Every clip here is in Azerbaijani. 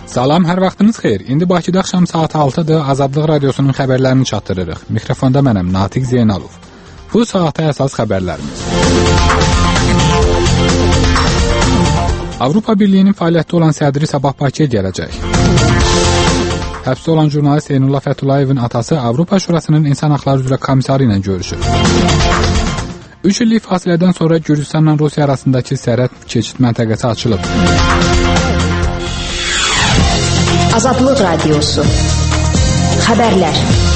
Salam, hər vaxtınız xeyir. İndi Bakıda axşam saat 6-dır. Azadlıq Radiosunun xəbərlərini çatdırırıq. Mikrofonda mənəm, Natiq Zeynalov. Bu saata əsas xəbərlərimiz. Avropa Birliyinin fəaliyyətdə olan sədri sabah Bakıya gələcək. Həbsdə olan jurnalist Eynullah Fəthulayevin atası Avropa Şurasının İnsan Haqları üzrə komissarı ilə görüşür. 3 illik fasilədən sonra Gürcüstanla Rusiya arasındakı sərhəd keçid məntəqəsi açılıb. Azadlıq Radiosu. Xəbərlər.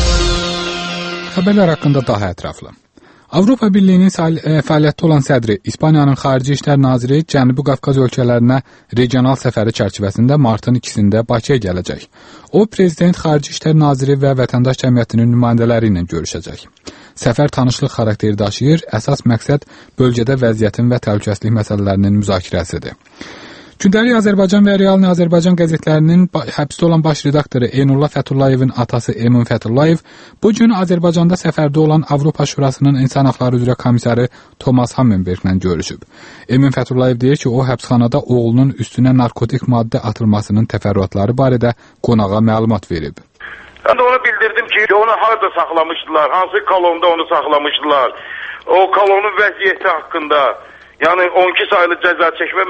Xəbərlər haqqında daha ətraflı. Avropa Birliyinin fəaliyyətdə olan sədri İspaniyanın Xarici İşlər Naziri Cənubi Qafqaz ölkələrinə regional səfəri çərçivəsində martın 2-də Bakıya gələcək. O, Prezident, Xarici İşlər Naziri və vətəndaş cəmiyyətinin nümayəndələri ilə görüşəcək. Səfər tanışlıq xarakteri daşıyır, əsas məqsəd bölgədə vəziyyətin və təhlükəsizlik məsələlərinin müzakirəsidir. Gündəlik Azərbaycan və Realni Azərbaycan qəzetlərinin həbsdə olan baş redaktoru Eynullah Fəthulayevin atası Emin Fəthullayev bu gün Azərbaycanda səfərdə olan Avropa Şurasının İnsan Haqları üzrə komissarı Thomas Hammenberglə görüşüb. Emin Fəthullayev deyir ki, o həbsxanada oğlunun üstünə narkotik maddə atılmasının təfərrüatları barədə qonağa məlumat verib. Mən də onu bildirdim ki, onu harada saxlamışdılar, hansı kolonda onu saxlamışdılar, o kolonun vəziyyəti haqqında, yəni 12 sayılı cəza çəkmə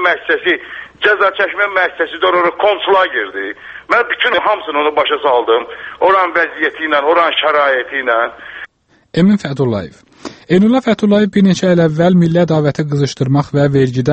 müəssisəsi də oraya konslagerdir. Mən bütün hamısını onu başa saldım, oran vəziyyəti ilə, oran şəraiti ilə. Emin Fəthullayev. Eynullah Fəthullayev bir neçə il əvvəl milli ədavəti qızışdırmaq və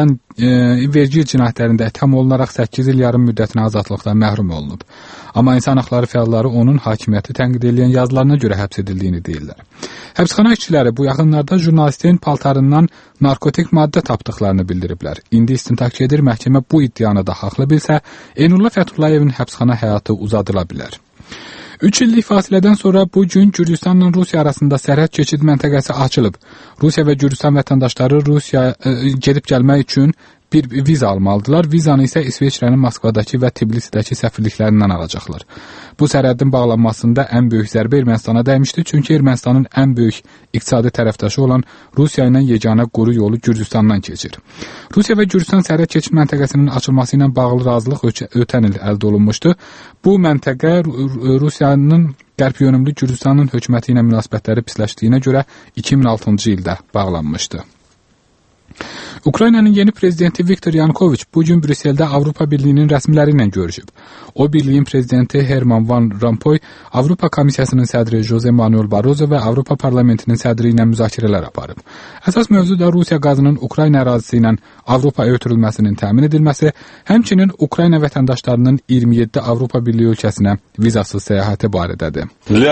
vergi cinayətlərində itham olunaraq 8 il yarım müddətinə azadlıqdan məhrum olunub. Amma insan haqları fəalları onun hakimiyyəti tənqid edən yazılarına görə həbs edildiyini deyirlər. Həbsxana işçiləri bu yaxınlarda jurnalistin paltarından narkotik maddə tapdıqlarını bildiriblər. İndi istintaq gedir, məhkəmə bu iddianı da haqlı bilsə, Eynullah Fəthulayevin həbsxana həyatı uzadıla bilər. 3 illik fasilədən sonra bu gün Gürcüstanla Rusiya arasında sərhəd keçid məntəqəsi açılıb. Rusiya və Gürcüstan vətəndaşları gedib gəlmək üçün bir viza almalıdırlar. Vizanı isə İsveçrənin Moskvadakı və Tbilisidəki səfirliklərindən alacaqlar. Bu sərhədin bağlanmasında ən böyük zərbə Ermənistana dəymişdi, çünki Ermənistanın ən böyük iqtisadi tərəfdaşı olan Rusiya ilə yeganə quru yolu Gürcüstandan keçir. Rusiya və Gürcüstan sərhəd keçid məntəqəsinin açılması ilə bağlı razılıq ötən il əldə olunmuşdu. Bu məntəqə Rusiyanın qərb yönümlü Gürcüstanın hökuməti ilə münasibətləri pisləşdiyinə görə 2006-cı ildə bağlanmışdı. Ukraynanın yeni prezidenti Viktor Yanukoviç bu gün Brüsseldə Avropa Birliyinin rəsmiləri ilə görüşüb. O, birliyin prezidenti Herman Van Rompuy, Avropa Komissiyasının sədri Jose Manuel Barroso və Avropa Parlamentinin sədri ilə müzakirələr aparıb. Əsas mövzu da Rusiya qazının Ukrayna ərazisi ilə Avropaya ötürülməsinin təmin edilməsi, həmçinin Ukrayna vətəndaşlarının 27 Avropa Birliyi ölkəsinə vizasız səyahəti barədədir.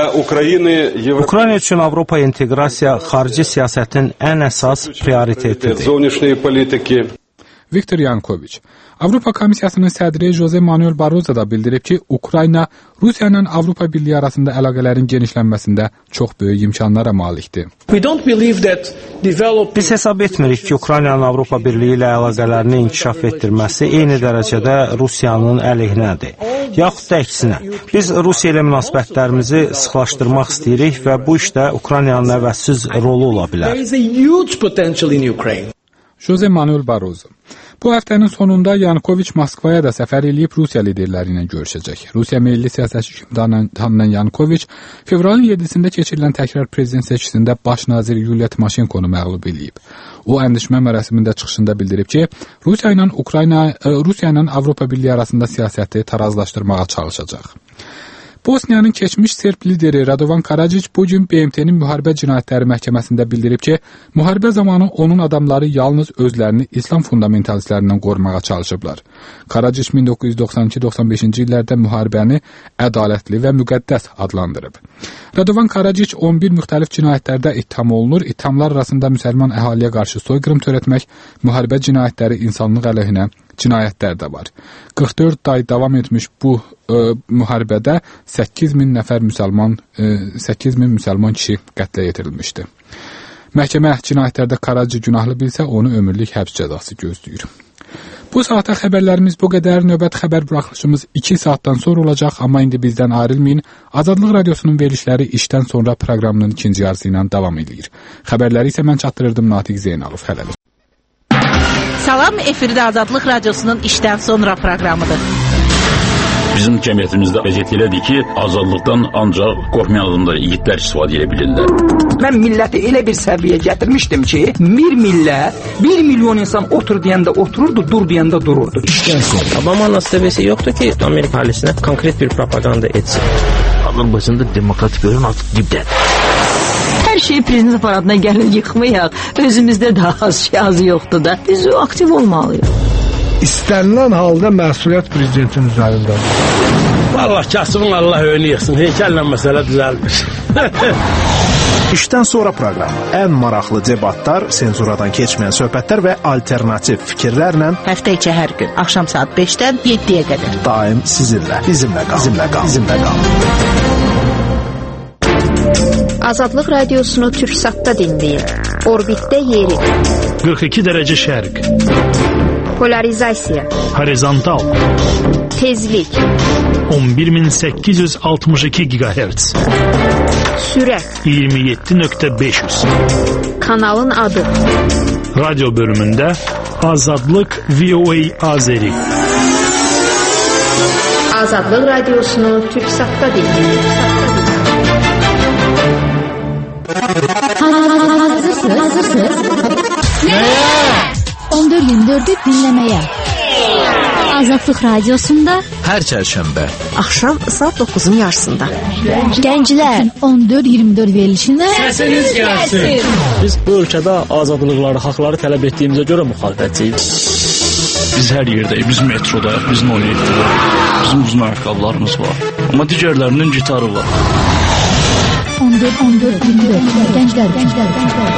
Ukrayna üçün Avropa inteqrasiya xarici siyasətin ən əsas prioritetidir. Viktor Yanukoviç. Avropa Komissiyasının sədri Jose Manuel Barroso da bildirib ki, Ukrayna Rusiya ilə Avropa Birliyi arasında əlaqələrin genişlənməsində çox böyük imkanlara malikdir. Biz hesab etmirik ki, Ukraynanın Avropa Birliyi ilə əlaqələrini inkişaf etdirməsi eyni dərəcədə Rusiyanın əleyhinədir. Yaxud da əksinə. Biz Rusiya ilə münasibətlərimizi sıxlaşdırmaq istəyirik və bu işdə Ukraynanın əvəzsiz rolu ola bilər. Jose Manuel Barroso. Bu həftənin sonunda Yanukoviç Moskvaya da səfər edib Rusiya liderləri ilə görüşəcək. Rusiya Milli Siyasətçi kimi tanınan Yanukoviç, fevralın 7-sində keçirilən təkrar prezident seçkisində baş nazir Yuliya Timoşenkonu məğlub edib. O, əndişmə mərasimində çıxışında bildirib ki, Rusiya ilə Avropa Birliyi arasında siyasəti tarazlaşdırmağa çalışacaq. Bosniyanın keçmiş Serb lideri Radovan Karadzic bu gün BMT-nin müharibə cinayətləri məhkəməsində bildirib ki, müharibə zamanı onun adamları yalnız özlərini İslam fundamentalistlərindən qorumağa çalışıblar. Karadzic 1992-95-ci illərdə müharibəni ədalətli və müqəddəs adlandırıb. Radovan Karadzic 11 müxtəlif cinayətlərdə ittiham olunur. İttihamlar arasında müsəlman əhaliyə qarşı soyqırım törətmək, müharibə cinayətləri, insanlıq əleyhinə cinayətlər də var. 44 ay davam etmiş bu müharibədə 8.000 müsəlman kişi qətlə yetirilmişdi. Məhkəmə cinayətlərdə Karadzic günahlı bilsə, onu ömürlük həbs cəzası gözləyir. Bu saata xəbərlərimiz bu qədər. Növbət xəbər buraxılışımız 2 saatdan sonra olacaq, amma indi bizdən ayrılmayın. Azadlıq Radiosunun verilişləri işdən sonra proqramının ikinci yarısı ilə davam edir. Xəbərləri isə mən çatdırırdım, Natiq Zeynalov. Hələlik. Salam, efirdə Azadlıq Radiosunun işdən sonra proqramıdır. Bizim cəmiyyətimizdə vəziyyət elədir ki, azadlıqdan ancaq qorxmayan adamlar, yiğitlər istifadə edə bilirlər. Mən milləti elə bir səviyyəyə gətirmişdim ki, bir millət, 1 milyon insan otur deyəndə otururdu, dur deyəndə dururdu. Obama'nın seviyesi yoktu ki Amerika ailesine konkret bir propaganda etsin. Azərbaycanda demokratik bölüm artıq dibdədir. Hər şeyi prezident aparatına gəlin yıxmayaq. Özümüzdə daha az yoxdur da. Biz aktiv olmalıyıq. İstənilən halda məsuliyyət prezidentin üzərindədir. Vallahi kasımın Allah önünü yıxsın. Heykəllə məsələ düzəlmiş. İşdən sonra proqramı. Ən maraqlı debatlar, senzuradan keçməyən söhbətlər və alternativ fikirlərlə həftə içi hər gün axşam saat 5-dən 7-yə qədər. Daim sizinlə. Bizimlə qalın. Azadlıq radiosunu Türksatda dinləyin. Orbitdə yeri. 42 dərəcə şərq. Polarizasiya. Horizontal. Tezlik. 11862 GHz. Sürət. 27.500. Kanalın adı. Radyo bölümündə Azadlıq VOA Azeri. Azadlıq radiosunu Türksatda dinləyin. Hazırsınız? Nəyə? 14-24'ü dinləməyə. Azadlıq radiosunda hər çərşənbə axşam saat 9'un yarısında. Gənclər 14-24 verilişində səsiniz gəlsin. Biz bu ölkədə azadlıqları, haqları tələb etdiyimizə görə müxalifətçiyik. Biz hər yerdəyik, biz metrodayıq, biz Noyetdəyik, bizim uzun ayaqqabılarımız var. Amma digərlərinin gitarı var. 14-24 Gənclər.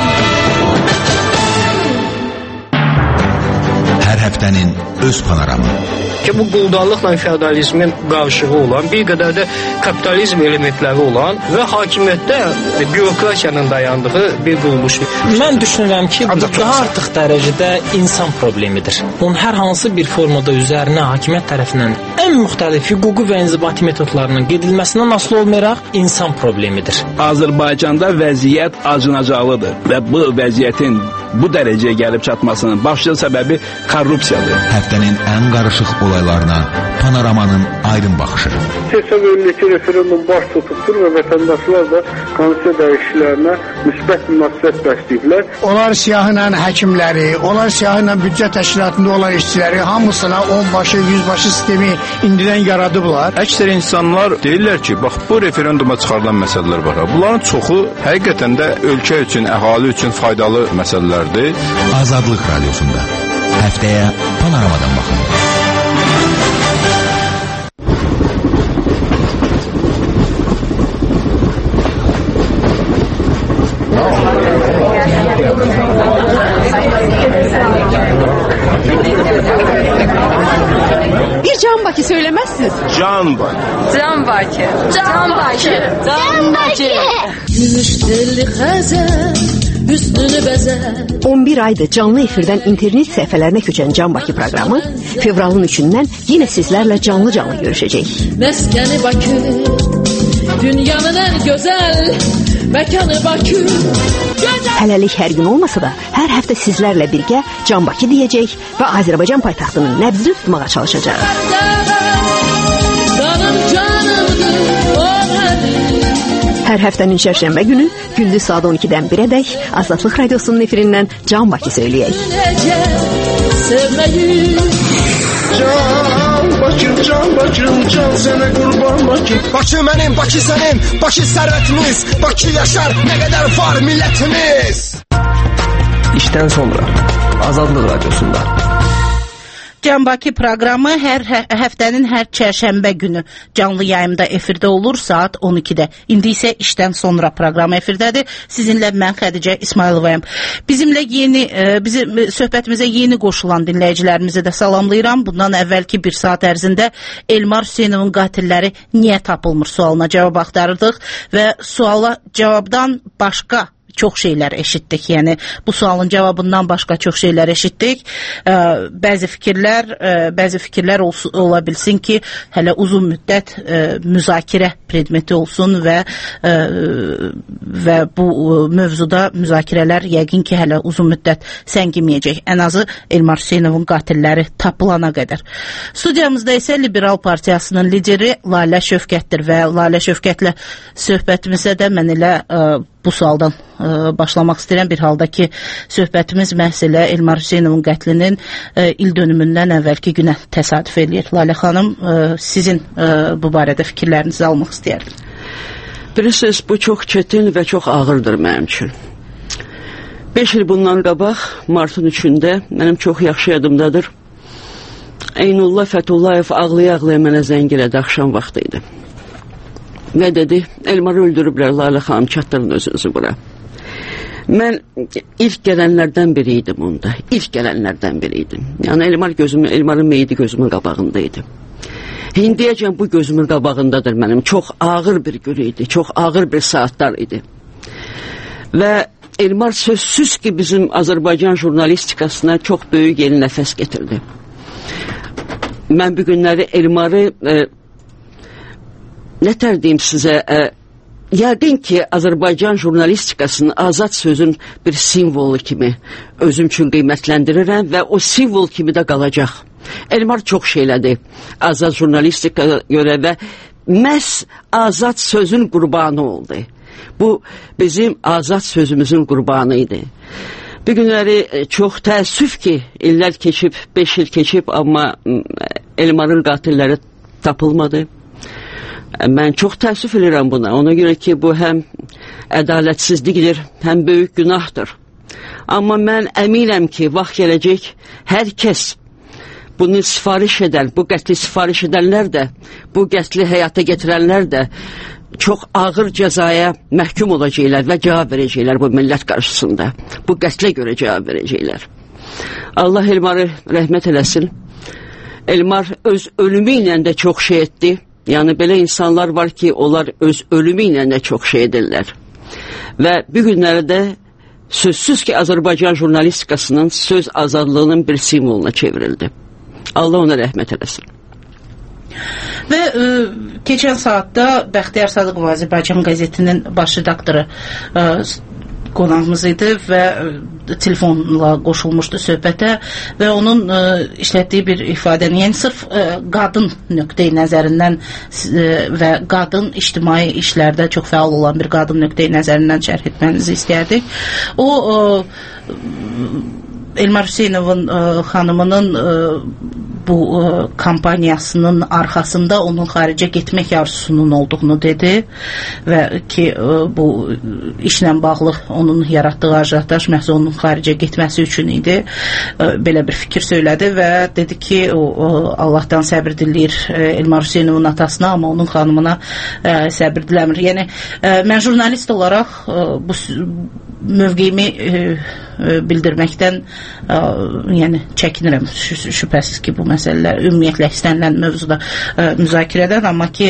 Hər həftənin öz panoramı. Ki bu quldarlıqla feodalizmin qarşığı olan, bir qədər də kapitalizm elementləri olan və hakimiyyətdə bürokrasiyanın dayandığı bir quruluşdur. Mən düşünürəm ki, bu daha artıq dərəcədə insan problemidir. Onun hər hansı bir formada üzərinə hakimiyyət tərəfindən ən müxtəlif hüquqi və inzibati metodlarının gedilməsindən asılı olmayaraq insan problemidir. Azərbaycanda vəziyyət acınacaqlıdır və bu vəziyyətin bu dərəcəyə gəlib çatmasının başlıca səbəbi korrupsiyadır. Həftənin ən qarışıq olaylarına panoramanın aydın baxışı. Hesab edilir ki, referendum baş tutubdur və vətəndaşlar da konstitusiya dəyişikliklərinə müsbət münasibət bəsləyiblər. Onlar siyahıyla həkimləri, onlar siyahıyla büdcə təşkilatında olan işçiləri hamısına 10 başı, 100 başı sistemi indidən yaradıblar. Əksər insanlar deyirlər ki, bax bu referenduma çıxarılan məsələlər var. Bunların çoxu həqiqətən də ölkə üçün, əhali üçün faydalı məsələlərdir. Azadlıq radiosunda həftəyə panoramadan baxın. Bir Can Bakı söylemezsiniz. Can Bakı. Can Bakı. Can Bakı. Can Bakı. Gümüş telli xəzər üstünü bəzər. 11 aydır canlı efirdən internet səhifələrinə köçən Can Bakı proqramı fevralın 3-dən yenə sizlərlə canlı görüşəcək. Məskəni Bakı, dünyanın ən gözəl məkanı Bakı. Hələlik hər gün olmasa da, hər həftə sizlərlə birgə Can Bakı deyəcək və Azərbaycan paytaxtının nəbzini tutmağa çalışacaq. Hər həftənin çərşənbə günü gündüz saat 12-dən 1-ədək Azadlıq radiosunun efirindən Can Bakı söyləyək. Can Bakım, can sənə qurban Bakı. Bakı mənim, Bakı sənin, Bakı sərvətimiz, Bakı yaşar, nə qədər var millətimiz. İşdən sonra Azadlıq radiosunda. Can Bakı proqramı hər həftənin hər çərşənbə günü canlı yayımda efirdə olur saat 12-də. İndi isə işdən sonra proqram efirdədir. Sizinlə mən Xədicə İsmayılovayım. Bizimlə bizim söhbətimizə yeni qoşulan dinləyicilərimizi də salamlayıram. Bundan əvvəlki bir saat ərzində Elmar Hüseynovun qatilləri niyə tapılmır sualına cavab axtarırdıq və suala cavabdan başqa çox şeylər eşitdik. Yəni bu sualın cavabından başqa çox şeylər eşitdik. Bəzi fikirlər ola bilsin ki, hələ uzun müddət müzakirə predmeti olsun və bu mövzuda müzakirələr yəqin ki, hələ uzun müddət səngiməyəcək. Ən azı Elmar Hüseynovun qatilləri tapılana qədər. Studiyamızda isə Liberal Partiyasının lideri Lalə Şövkətdir və Lalə Şövkətlə söhbətimizə də mən elə bu sualdan başlamaq istəyirəm. Bir halda ki, söhbətimiz məhz elə Elmar Hüseynovun qətlinin il dönümündən əvvəlki günə təsadüf eləyir. Lalə xanım, sizin bu barədə fikirlərinizi almaq istəyərdim. Bilirsiniz, bu çox çətin və çox ağırdır mənim üçün. 5 il bundan qabaq, martın 3-də, mənim çox yaxşı yadımdadır, Eynullah Fəthullayev ağlaya-ağlaya mənə zəng elədi, axşam vaxtı idi. Və dedi, Elmarı öldürüblər, Lalə xanım, çatdırın özünüzü bura. Mən ilk gələnlərdən biri idim onda, ilk gələnlərdən biri idim. Yəni Elmarın meyidi gözümün qabağındaydı. Hindiyəcən bu gözümün qabağındadır mənim. Çox ağır bir gün idi, çox ağır bir saatlar idi. Və Elmar sözsüz ki, bizim Azərbaycan jurnalistikasına çox böyük yeni nəfəs getirdi. Mən bu günləri Elmarı nətər deyim sizə, yəqin ki, Azərbaycan jurnalistikasının azad sözün bir simvolu kimi özüm üçün qiymətləndirirəm və o simvol kimi də qalacaq. Elmar çox şeylədi azad jurnalistikaya görə və məhz azad sözün qurbanı oldu. Bu bizim azad sözümüzün qurbanı idi. Bir günləri çox təəssüf ki, illər keçib, 5 il keçib, amma Elmarın qatilləri tapılmadı. Mən çox təəssüf edirəm buna. Ona görə ki, bu həm ədalətsizlikdir, həm böyük günahdır. Amma mən əminəm ki, vaxt gələcək, hər kəs bunu sifariş edən, bu qətli sifariş edənlər də, bu qətli həyata getirənlər də çox ağır cəzaya məhkum olacaqlar və cavab verəcəklər bu millət qarşısında. Bu qətlə görə cavab verəcəklər. Allah Elmarı rəhmət eləsin. Elmar öz ölümü ilə də çox şey etdi. Yəni belə insanlar var ki, onlar öz ölümü ilə də çox şey edirlər. Və bu günlərdə sözsüz ki, Azərbaycan jurnalistikasının söz azadlığının bir simvoluna çevrildi. Allah ona rəhmət eləsin. Və keçən saatda Bəxtiyar Sadıqov Azərbaycan qəzetinin baş redaktoru qonağımız idi və telefonla qoşulmuşdu söhbətə və onun işlətdiyi bir ifadəni, yəni sırf qadın nöqteyi nəzərindən və qadın ictimai işlərdə çox fəal olan bir qadın nöqteyi nəzərindən şərh etmənizi istəyərdik. O Elmar Hüseynovun xanımının bu kampaniyasının arxasında onun xaricə getmək arzusunun olduğunu dedi və ki bu işlə bağlı onun yaratdığı ajataj məhz onun xaricə getməsi üçün idi. Belə bir fikir söylədi və dedi ki, Allahdan səbir diləyir Elmar Hüseynovun atasına, amma onun xanımına səbir diləmir. Yəni mən jurnalist olaraq bu mövqeyimi bildirməkdən yəni çəkinirəm. Şübhəsiz ki, bu məsələlər ümumiyyətlə istənilən mövzuda müzakirədən, amma ki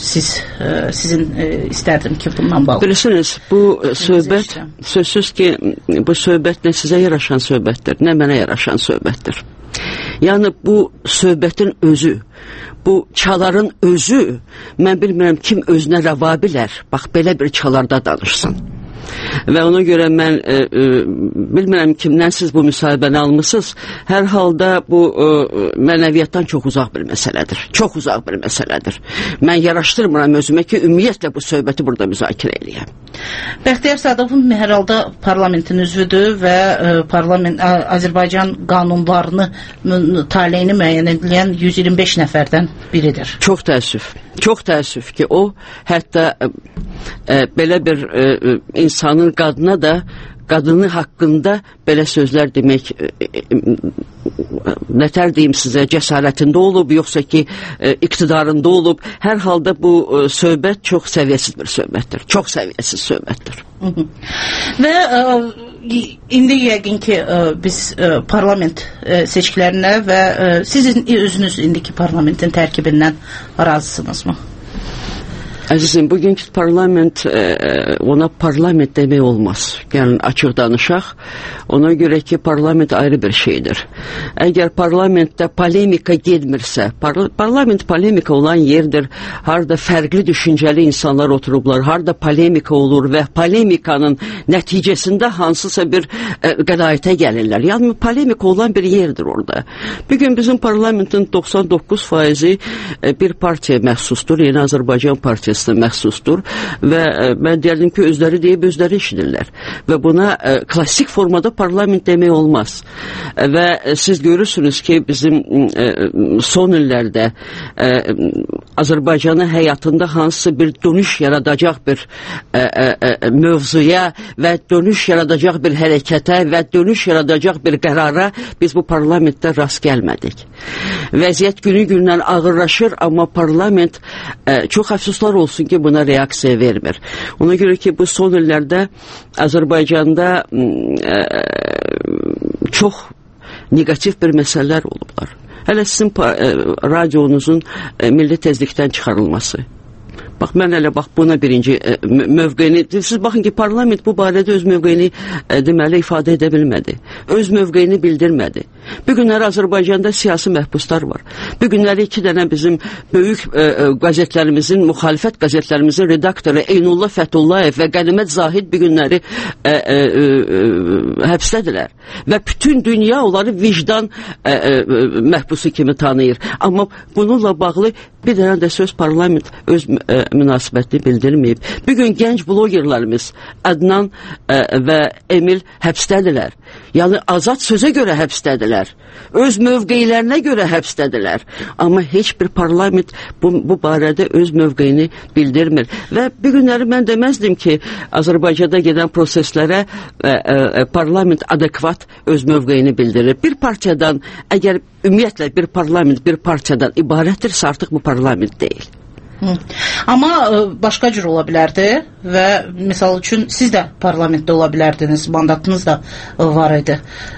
sizin istərdim ki, bundan bağlı. Bilirsiniz, bu söhbət sözsüz ki, bu söhbət nə sizə yaraşan söhbətdir, nə mənə yaraşan söhbətdir. Yəni bu söhbətin özü, bu çaların özü, mən bilmirəm kim özünə rəva bilər, bax belə bir çalarda danışsın. Və ona görə mən bilmirəm kimdən siz bu müsahibəni almışsınız. Hər halda bu mənəviyyatdan çox uzaq bir məsələdir. Çox uzaq bir məsələdir. Mən yaraşdırmıram özümə ki, ümumiyyətlə bu söhbəti burada müzakirə eləyəm. Bəxtiyar Sadıqov hər halda parlamentin üzvüdür və Azərbaycan qanunlarını taleyini müəyyən edilən 125 nəfərdən biridir. Çox təəssüf. Çox təəssüf ki, o hətta belə bir insanın qadına da, qadını haqqında belə sözlər demək, nətər deyim sizə, cəsarətində olub, yoxsa ki, iqtidarında olub. Hər halda bu söhbət çox səviyyəsiz bir söhbətdir. Çox səviyyəsiz söhbətdir. Və indi yəqin ki, biz parlament seçkilərinə və sizin özünüz indiki parlamentin tərkibindən razısınızmı? Əzizim, bugünkü parlament, ona parlament demək olmaz. Yəni, açıq danışaq. Ona görə ki, parlament ayrı bir şeydir. Əgər parlamentdə polemika gedmirsə, parlament polemika olan yerdir, harada fərqli düşüncəli insanlar oturublar, harada polemika olur və polemikanın nəticəsində hansısa bir qənaətə gəlirlər. Yəni, polemika olan bir yerdir orada. Bugün bizim parlamentin 99% bir partiya məxsusdur, Yeni Azərbaycan Partiyasına məxsusdur və mən deyərdim ki, özləri deyib, özləri işidirlər. Və buna klassik formada parlament demək olmaz. Və siz görürsünüz ki, bizim son illərdə Azərbaycanın həyatında hansısa bir dönüş yaradacaq bir mövzuya və dönüş yaradacaq bir hərəkətə və dönüş yaradacaq bir qərara biz bu parlamentdə rast gəlmədik. Vəziyyət günü-gündən ağırlaşır, amma parlament çox əfsuslar olsun ki, buna reaksiya vermir. Ona görə ki, bu son illərdə Azərbaycanda çox negativ bir məsələlər olublar. Hələ sizin radionuzun milli tezlikdən çıxarılması. Bax, mən hələ buna birinci mövqeyini, siz baxın ki, parlament bu barədə öz mövqeyini deməli ifadə edə bilmədi. Öz mövqeyini bildirmədi. Bugünləri Azərbaycanda siyasi məhbuslar var. Bugünləri 2 dənə bizim böyük qəzetlərimizin, müxalifət qəzetlərimizin redaktoru Eynullah Fəthullayev və Qənimət Zahid bugünləri həbsdədirlər. Və bütün dünya onları vicdan məhbusu kimi tanıyır. Amma bununla bağlı bir dənə də söz parlament öz münasibətini bildirməyib. Bugün gənc blogerlərimiz Adnan və Emil həbsdədirlər. Yəni azad sözə görə həbsdədirlər. Öz mövqeylərinə görə həbsdədirlər. Amma heç bir parlament bu barədə öz mövqeyini bildirmir. Və bir günləri mən deməzdim ki, Azərbaycanda gedən proseslərə parlament adekvat öz mövqeyini bildirir. Bir partiyadan, əgər ümumiyyətlə bir parlament bir partiyadan ibarətdirsə, artıq bu parlament deyil. Amma başqa cür ola bilərdi və misal üçün siz də parlamentdə ola bilərdiniz, mandatınız da var idi.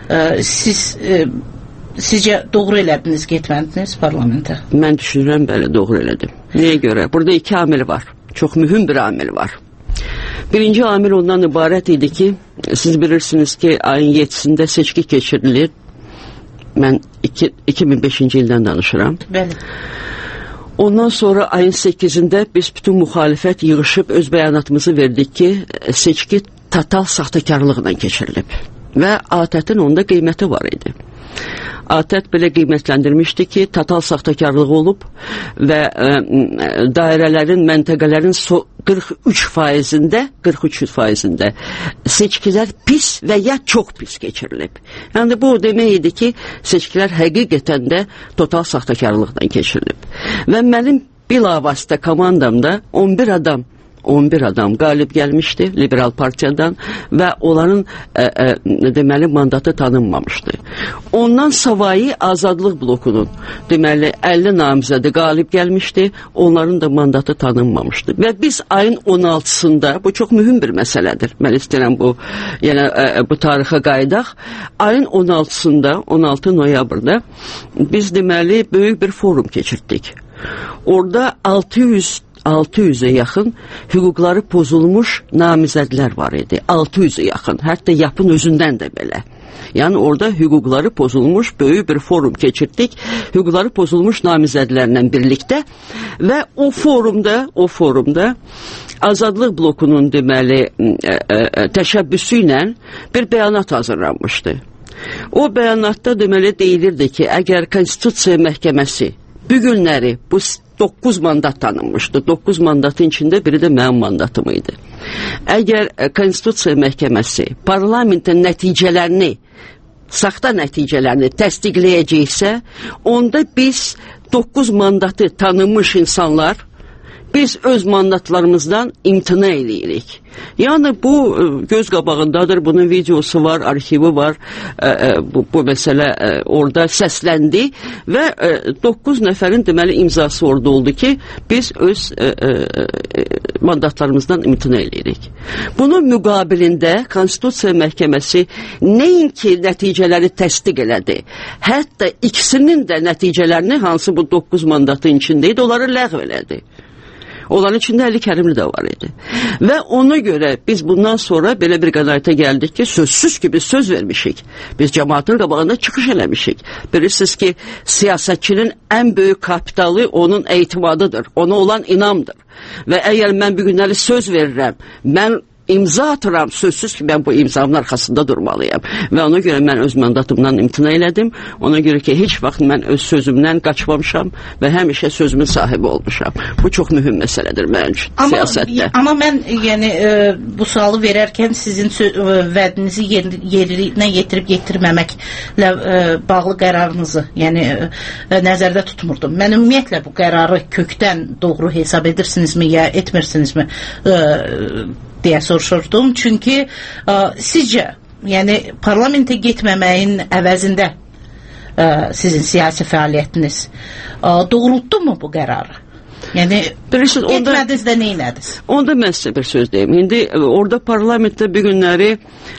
Sizcə doğru elədiniz, getmədiniz parlamentə? Mən düşünürəm, bəli, doğru elədim. Nəyə görə? Burada 2 amil var. Çox mühüm bir amil var. Birinci amil ondan ibarət idi ki, siz bilirsiniz ki, ayın 7-sində seçki keçirilir. Mən 2005-ci ildən danışıram. Bəli. Ondan sonra ayın 8-də biz bütün müxalifət yığışıb öz bəyanatımızı verdik ki, seçki total saxtakarlıqla keçirilib və ATƏT-in onda qiyməti var idi. ATƏT belə qiymətləndirmişdi ki, total saxtakarlığı olub və dairələrin, məntəqələrin 43%-də seçkilər pis və ya çox pis keçirilib. Yəni bu demək idi ki, seçkilər həqiqətən də total saxtakarlıqla keçirilib. Və mənim bilavasitə komandamda 11 adam qalib gəlmişdi Liberal Partiyadan və onların deməli mandatı tanınmamışdı. Ondan savayı Azadlıq blokunun deməli 50 namizədi qalib gəlmişdi, onların da mandatı tanınmamışdı. Və biz ayın 16-sında, bu çox mühüm bir məsələdir, mən istəyirəm bu tarixə qayıdaq, ayın 16-sında, 16 noyabrda biz deməli böyük bir forum keçirdik. Orada 600-ə yaxın hüquqları pozulmuş namizədlər var idi. 600-ə yaxın. Hətta yapın özündən də belə. Yəni orada hüquqları pozulmuş böyük bir forum keçirdik. Hüquqları pozulmuş namizədlərlə birlikdə və o forumda Azadlıq blokunun deməli təşəbbüsü ilə bir bəyanat hazırlanmışdı. O bəyanatda deməli deyilirdi ki, əgər Konstitusiya Məhkəməsi bu günləri bu 9 mandat tanınmışdı. 9 mandatın içində biri də mənim mandatım idi. Əgər Konstitusiya Məhkəməsi parlamentin nəticələrini, saxta nəticələrini təsdiqləyəcəksə, onda biz 9 mandatı tanınmış insanlar biz öz mandatlarımızdan imtina edirik. Yəni bu göz qabağındadır, bunun videosu var, arxivi var, bu məsələ orada səsləndi və 9 nəfərin deməli imzası orada oldu ki, biz öz mandatlarımızdan imtina edirik. Bunun müqabilində Konstitusiya Məhkəməsi nəinki nəticələri təsdiq elədi, hətta ikisinin də nəticələrini, hansı bu 9 mandatın içində idi, onları ləğv elədi. Onların içində Əli Kərimli də var idi. Və ona görə biz bundan sonra belə bir qənaətə gəldik ki, sözsüz ki biz söz vermişik. Biz cəmaatın qabağında çıxış eləmişik. Bilirsiniz ki, siyasətçinin ən böyük kapitalı onun etimadıdır, ona olan inamdır. Və əgər mən bu günləri söz verirəm, mən imza atıram, sözsüz ki mən bu imzamın arxasında durmalıyam. Və ona görə mən öz mandatımdan imtina elədim. Ona görə ki, heç vaxt mən öz sözümdən qaçmamışam və həmişə sözümün sahibi olmuşam. Bu çox mühüm məsələdir mənim üçün siyasətdə. Amma mən yəni bu sualı verərkən sizin vədinizi yerinə yetirib yetirməməklə bağlı qərarınızı yəni nəzərdə tutmurdum. Mən ümumiyyətlə bu qərarı kökdən doğru hesab edirsinizmi ya etmirsinizmi deyə soruşurdum. Çünki sizcə, yəni parlamentə getməməyin əvəzində sizin siyasi fəaliyyətiniz doğrultdu mu bu qərarı? Yəni, etmədiniz də neynədiniz? Onda mən sizə bir söz deyim. İndi orada parlamentdə bir günləri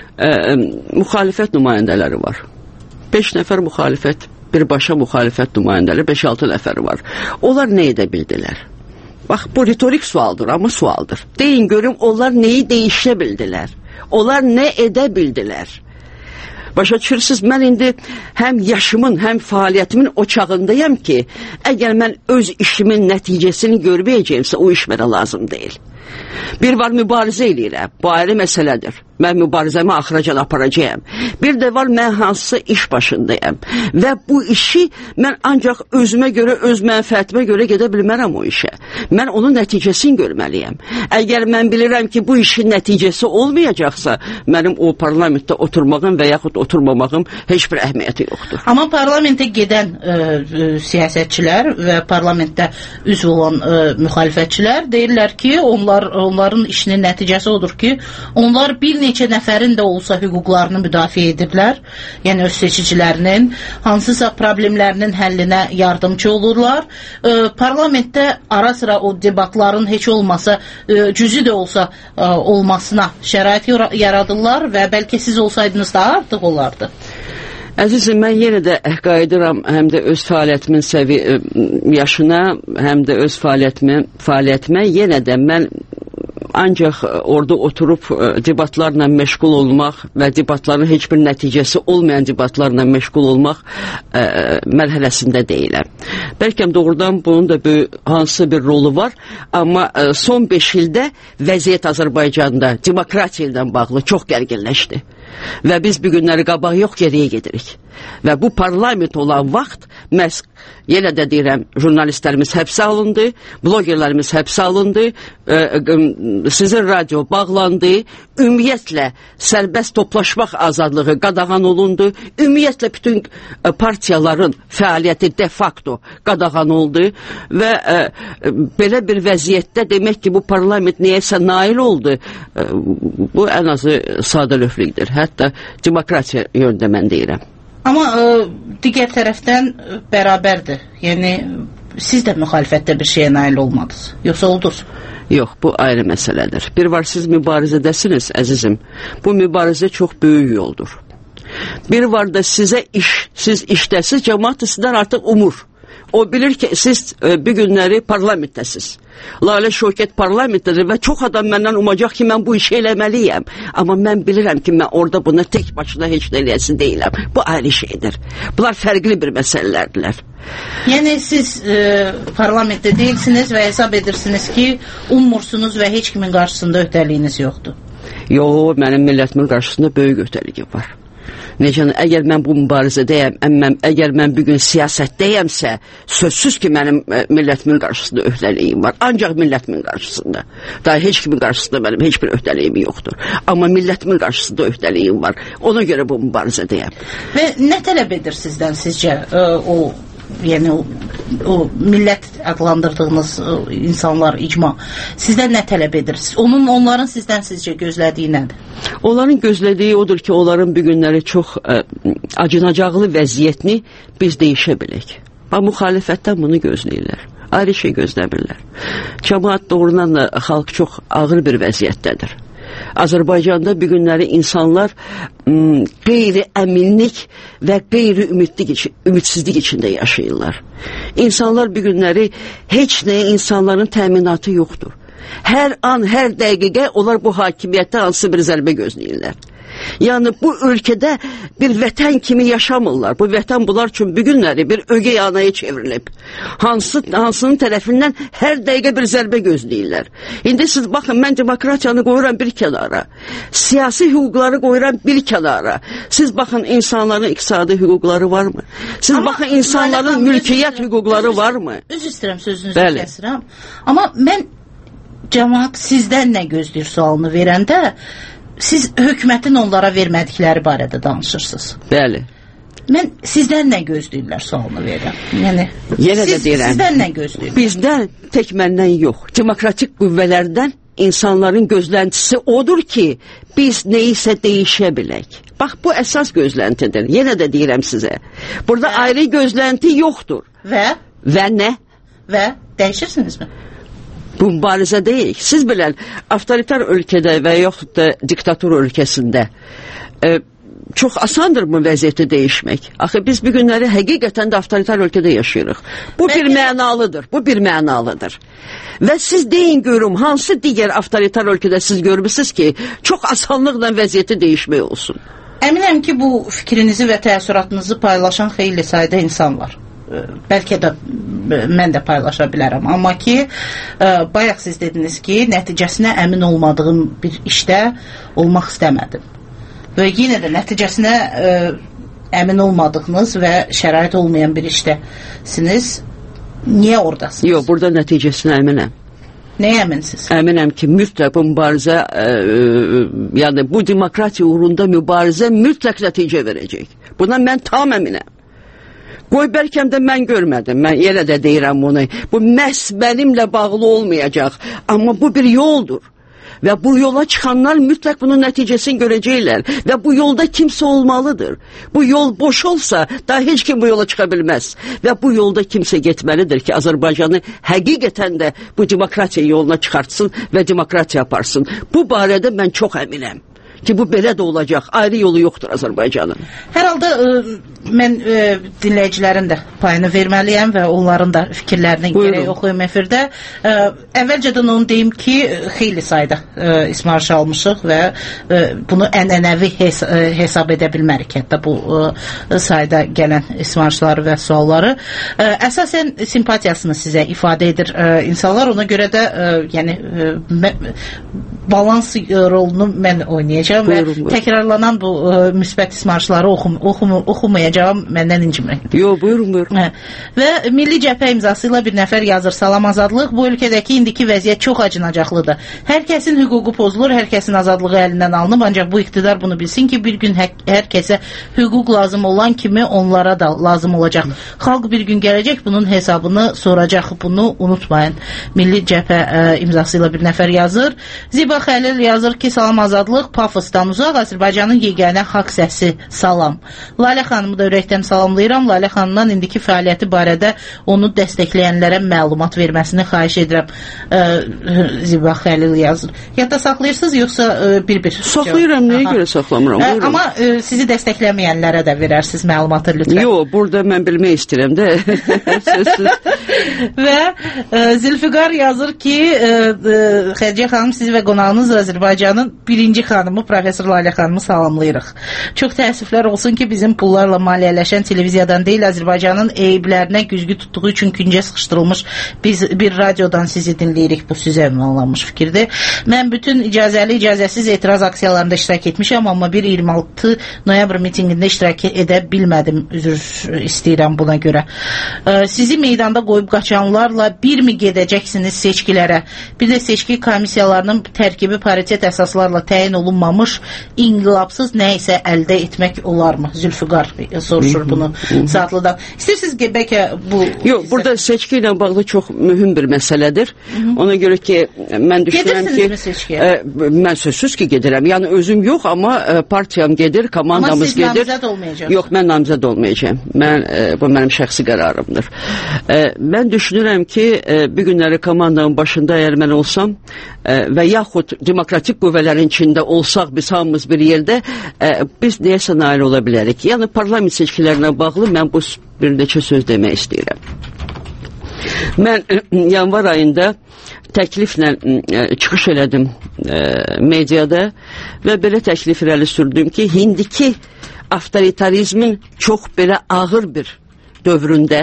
müxalifət nümayəndələri var. 5 nəfər müxalifət, birbaşa müxalifət nümayəndələri, 5-6 nəfər var. Onlar nə edə bildilər? Bax, bu retorik sualdır, amma sualdır. Deyin görüm, onlar neyi değişə bildilər? Onlar nə edə bildilər? Başa düşürsünüz, mən indi həm yaşımın, həm fəaliyyətimin o çağındayam ki, əgər mən öz işimin nəticəsini görməyəcəyimsə, o iş mənə lazım deyil. Bir var mübarizə eləyirəm, bu ayrı məsələdir. Mən mübarizəmi axıracan aparacağım. Bir də var mən hansısa iş başındayam. Və bu işi mən ancaq özümə görə, öz mənfəətimə görə gedə bilmərəm o işə. Mən onun nəticəsini görməliyəm. Əgər mən bilirəm ki, bu işin nəticəsi olmayacaqsa, mənim o parlamentdə oturmağım və yaxud oturmamağım heç bir əhəmiyyəti yoxdur. Amma parlamentə gedən siyasətçilər və parlamentdə üzv olan müxalifətçilər deyirlər ki, onların işinin nəticəsi odur ki, onlar bir neçə nəfərin də olsa hüquqlarını müdafiə edirlər, yəni öz seçicilərinin, hansısa problemlərinin həllinə yardımcı olurlar. Parlamentdə ara sıra o debatların heç olmasa, cüzi də olsa olmasına şərait yaradırlar və bəlkə siz olsaydınız daha artıq olardı. Əzizim, mən yenə də qayıdıram həm də öz fəaliyyətimin yaşına, həm də öz fəaliyyətimə yenə də mən ancaq orada oturub debatlarla məşğul olmaq və debatların heç bir nəticəsi olmayan debatlarla məşğul olmaq mərhələsində deyiləm. Bəlkə doğrudan bunun da hansısa bir rolu var, amma son 5 ildə vəziyyət Azərbaycanda demokratiya ilə bağlı çox gərginləşdi. Və biz bir günləri qabaq yox, geriyə gedirik. Və bu parlament olan vaxt məhz, yenə də deyirəm, jurnalistlərimiz həbsə alındı, blogerlərimiz həbsə alındı, sizin radio bağlandı, ümumiyyətlə sərbəst toplaşmaq azadlığı qadağan olundu, ümumiyyətlə bütün partiyaların fəaliyyəti de facto qadağan oldu və belə bir vəziyyətdə demək ki, bu parlament neyəsə nail oldu, bu ən azı sadəlövlükdür, hətta demokratiya yöndə mən deyirəm. Amma digər tərəfdən bərabərdir. Yəni, siz də müxalifətdə bir şeyə nail olmadınız, yoxsa oldunuz? Yox, bu ayrı məsələdir. Bir var, siz mübarizədəsiniz, əzizim. Bu mübarizə çox böyük yoldur. Bir var da sizə siz işdəsiz, cəmaat sizdən artıq umur. O bilir ki, siz bir günləri parlamentdəsiz. Lalə Şövkət parlamentdədir və çox adam məndən umacaq ki, mən bu işi eləməliyəm. Amma mən bilirəm ki, mən orada buna tək başına heç nə eləyəsin deyiləm. Bu ayrı şeydir. Bunlar fərqli bir məsələlərdirlər. Yəni, siz parlamentdə deyilsiniz və hesab edirsiniz ki, ummursunuz və heç kimin qarşısında öhdəliyiniz yoxdur. Yox, mənim millətimin qarşısında böyük öhdəliyim var. Necə, əgər mən bu mübarizədəyəm, əgər mən bugün siyasətdəyəmsə, sözsüz ki, mənim millətimin qarşısında öhdəliyim var. Ancaq millətimin qarşısında. Daha heç kimin qarşısında mənim heç bir öhdəliyim yoxdur. Amma millətimin qarşısında öhdəliyim var. Ona görə bu mübarizədəyəm. Və nə tələb edir sizdən sizcə yəni o millət adlandırdığınız insanlar, icma, sizdən nə tələb edir? Onların sizdən sizcə gözlədiyi nədir? Onların gözlədiyi odur ki, onların bir günləri çox acınacaqlı vəziyyətini biz değişə bilək. Müxalifətdən bunu gözləyirlər. Ayrı şey gözləmirlər. Cəmaat doğrudan da xalq çox ağır bir vəziyyətdədir. Azərbaycanda bir günləri insanlar qeyri-əminlik və qeyri-ümidsizlik içində yaşayırlar. İnsanlar bu günləri heç nəyə insanların təminatı yoxdur. Hər an, hər dəqiqə onlar bu hakimiyyətdə hansı bir zərbə gözləyirlər. Yəni bu ölkədə bir vətən kimi yaşamırlar. Bu vətən bunlar üçün bu günləri bir ögey anaya çevrilib. Hansının tərəfindən hər dəqiqə bir zərbə gözləyirlər. İndi siz baxın, mən demokratiyanı qoyuram bir kənara. Siyasi hüquqları qoyuram bir kənara. Siz baxın, insanların iqtisadi hüquqları varmı? Siz baxın, insanların mülkiyyət hüquqları varmı? Üzr istəyirəm, sözünüzü kəsirəm. Amma mən cəmaət sizdən nə gözləyir sualını verəndə siz hökumətin onlara vermədikləri barədə danışırsınız. Bəli. Mən sizdən nə gözləyirlər sualını verirəm. Yəni, yenə də deyirəm. Sizdən nə gözləyirlər? Bizdən tək məndən yox. Demokratik qüvvələrdən insanların gözləntisi odur ki, biz nəyisə dəyişə bilək. Bax, bu əsas gözləntidir. Yenə də deyirəm sizə. Burada ayrı gözlənti yoxdur. Və nə? Və dəyişirsinizmi? Bu mübarizə deyil. Siz bilən, avtoritar ölkədə və yaxud da diktator ölkəsində çox asandırmı vəziyyəti dəyişmək? Axı biz bu günləri həqiqətən də avtoritar ölkədə yaşayırıq. Bu bir mənalıdır. Bu bir mənalıdır. Və siz deyin görüm, hansı digər avtoritar ölkədə siz görmüsünüz ki, çox asanlıqla vəziyyəti dəyişmək olsun? Əminəm ki, bu fikrinizi və təəssüratınızı paylaşan xeyli sayda insan var. Bəlkə də mən də paylaşa bilərəm. Amma ki, bayaq siz dediniz ki, nəticəsinə əmin olmadığım bir işdə olmaq istəmədim. Və yenə də nəticəsinə əmin olmadığınız və şərait olmayan bir işdəsiniz. Niyə oradasınız? Yox, burada nəticəsinə əminəm. Nəyə əminsiniz? Əminəm ki, mütləq bu mübarizə, yəni bu demokratiya uğrunda mübarizə mütləq nəticə verəcək. Buna mən tam əminəm. Qoy bəlkə də mən görmədim, mən yenə də deyirəm bunu. Bu məhz mənimlə bağlı olmayacaq, amma bu bir yoldur. Və bu yola çıxanlar mütləq bunun nəticəsini görəcəklər. Və bu yolda kimsə olmalıdır. Bu yol boş olsa, daha heç kim bu yola çıxa bilməz. Və bu yolda kimsə getməlidir ki, Azərbaycanı həqiqətən də bu demokratiya yoluna çıxartsın və demokratiya aparsın. Bu barədə mən çox əminəm ki, bu belə də olacaq. Ayrı yolu yoxdur Azərbaycanın. Hər halda mən dinləyicilərin də payını verməliyəm və onların da fikirlərini gərək oxuyum efirdə. Əvvəlcədən onu deyim ki, xeyli sayda ismarış almışıq və bunu ənənəvi hesab edə bilmərik. Hətta bu sayda gələn ismarışları və sualları. Əsasən simpatiyasını sizə ifadə edir insanlar. Ona görə də yəni balans rolunu mən oynayacağım. Və təkrarlanan bu müsbət ismarışları oxumayacağım, məndən incimək. Yox, buyurun. Və Milli Cəbhə imzası ilə bir nəfər yazır: Salam azadlıq, bu ölkədəki indiki vəziyyət çox acınacaqlıdır. Hər kəsin hüququ pozulur, hər kəsin azadlığı əlindən alınıb, ancaq bu iqtidar bunu bilsin ki, bir gün hər kəsə hüquq lazım olan kimi onlara da lazım olacaq. Xalq bir gün gələcək, bunun hesabını soracaq, bunu unutmayın. Milli Cəbhə imzası ilə bir nəfər yazır. Ziba Xəlil yazır ki, salam azadlıq, pafosdan uzaq, Azərbaycanın yeganə haqq səsi, salam. Lalə xanımı da ürəkdən salamlayıram. Lalə xanımdan indiki fəaliyyəti barədə onu dəstəkləyənlərə məlumat verməsini xahiş edirəm. Ziba Xəlil yazır. Yadda saxlayırsınız, yoxsa bir-bir? Saxlayıram, nəyə görə saxlamıram? Amma sizi dəstəkləməyənlərə də verərsiniz məlumatı lütfən. Yox, burada mən bilmək istəyirəm də. Və Zülfüqar yazır ki, Xədicə xanım, sizi və qonağınız Azərbaycanın birinci xanımı, Profesor Lalə xanımı salamlayırıq. Çox təəssüflər olsun ki, bizim pullarla maliyyələşən televiziyadan deyil, Azərbaycanın eyblərinə güzgü tutduğu üçün küncə sıxışdırılmış biz bir radiodan sizi dinləyirik. Bu sizə ünvanlanmış fikirdir. Mən bütün icazəli, icazəsiz etiraz aksiyalarında iştirak etmişəm, amma bir 26 noyabr mitingində iştirak edə bilmədim. Üzr istəyirəm buna görə. Sizi meydanda qoyub qaçanlarla bir mi gedəcəksiniz seçkilərə? Bir də seçki komissiyalarının tərkibi paritet əsaslarla təyin olunmamış, inqilabsız nə isə əldə etmək olarmı? Zülfüqar soruşur bunu Saatlıdan. İstəyirsiniz ki, bəlkə bu... Yox, burada seçki ilə bağlı çox mühüm bir məsələdir. Ona görə ki, mən düşünürəm ki... Gedirsinizmi seçkiyə? Mən sözsüz ki, gedirəm. Yəni, özüm yox, amma partiyam gedir, komandamız gedir. Amma siz namizəd olmayacaqsınız? Yox, mən namizəd olmayacağım. Bu mənim şəxsi qərarımdır. Mən düşünürəm ki, bir günləri komandanın başında əgər mən olsam və yaxud demokratik qüvvələrin içində olsaq, biz hamımız bir yerdə, biz deyəsə nail ola bilərik. Yəni, parlament seçkilərinə bağlı mən bu bir neçə söz demək istəyirəm. Mən yanvar ayında təkliflə çıxış elədim mediada və belə təklif irəli sürdüm ki, indiki avtoritarizmin çox belə ağır bir dövründə,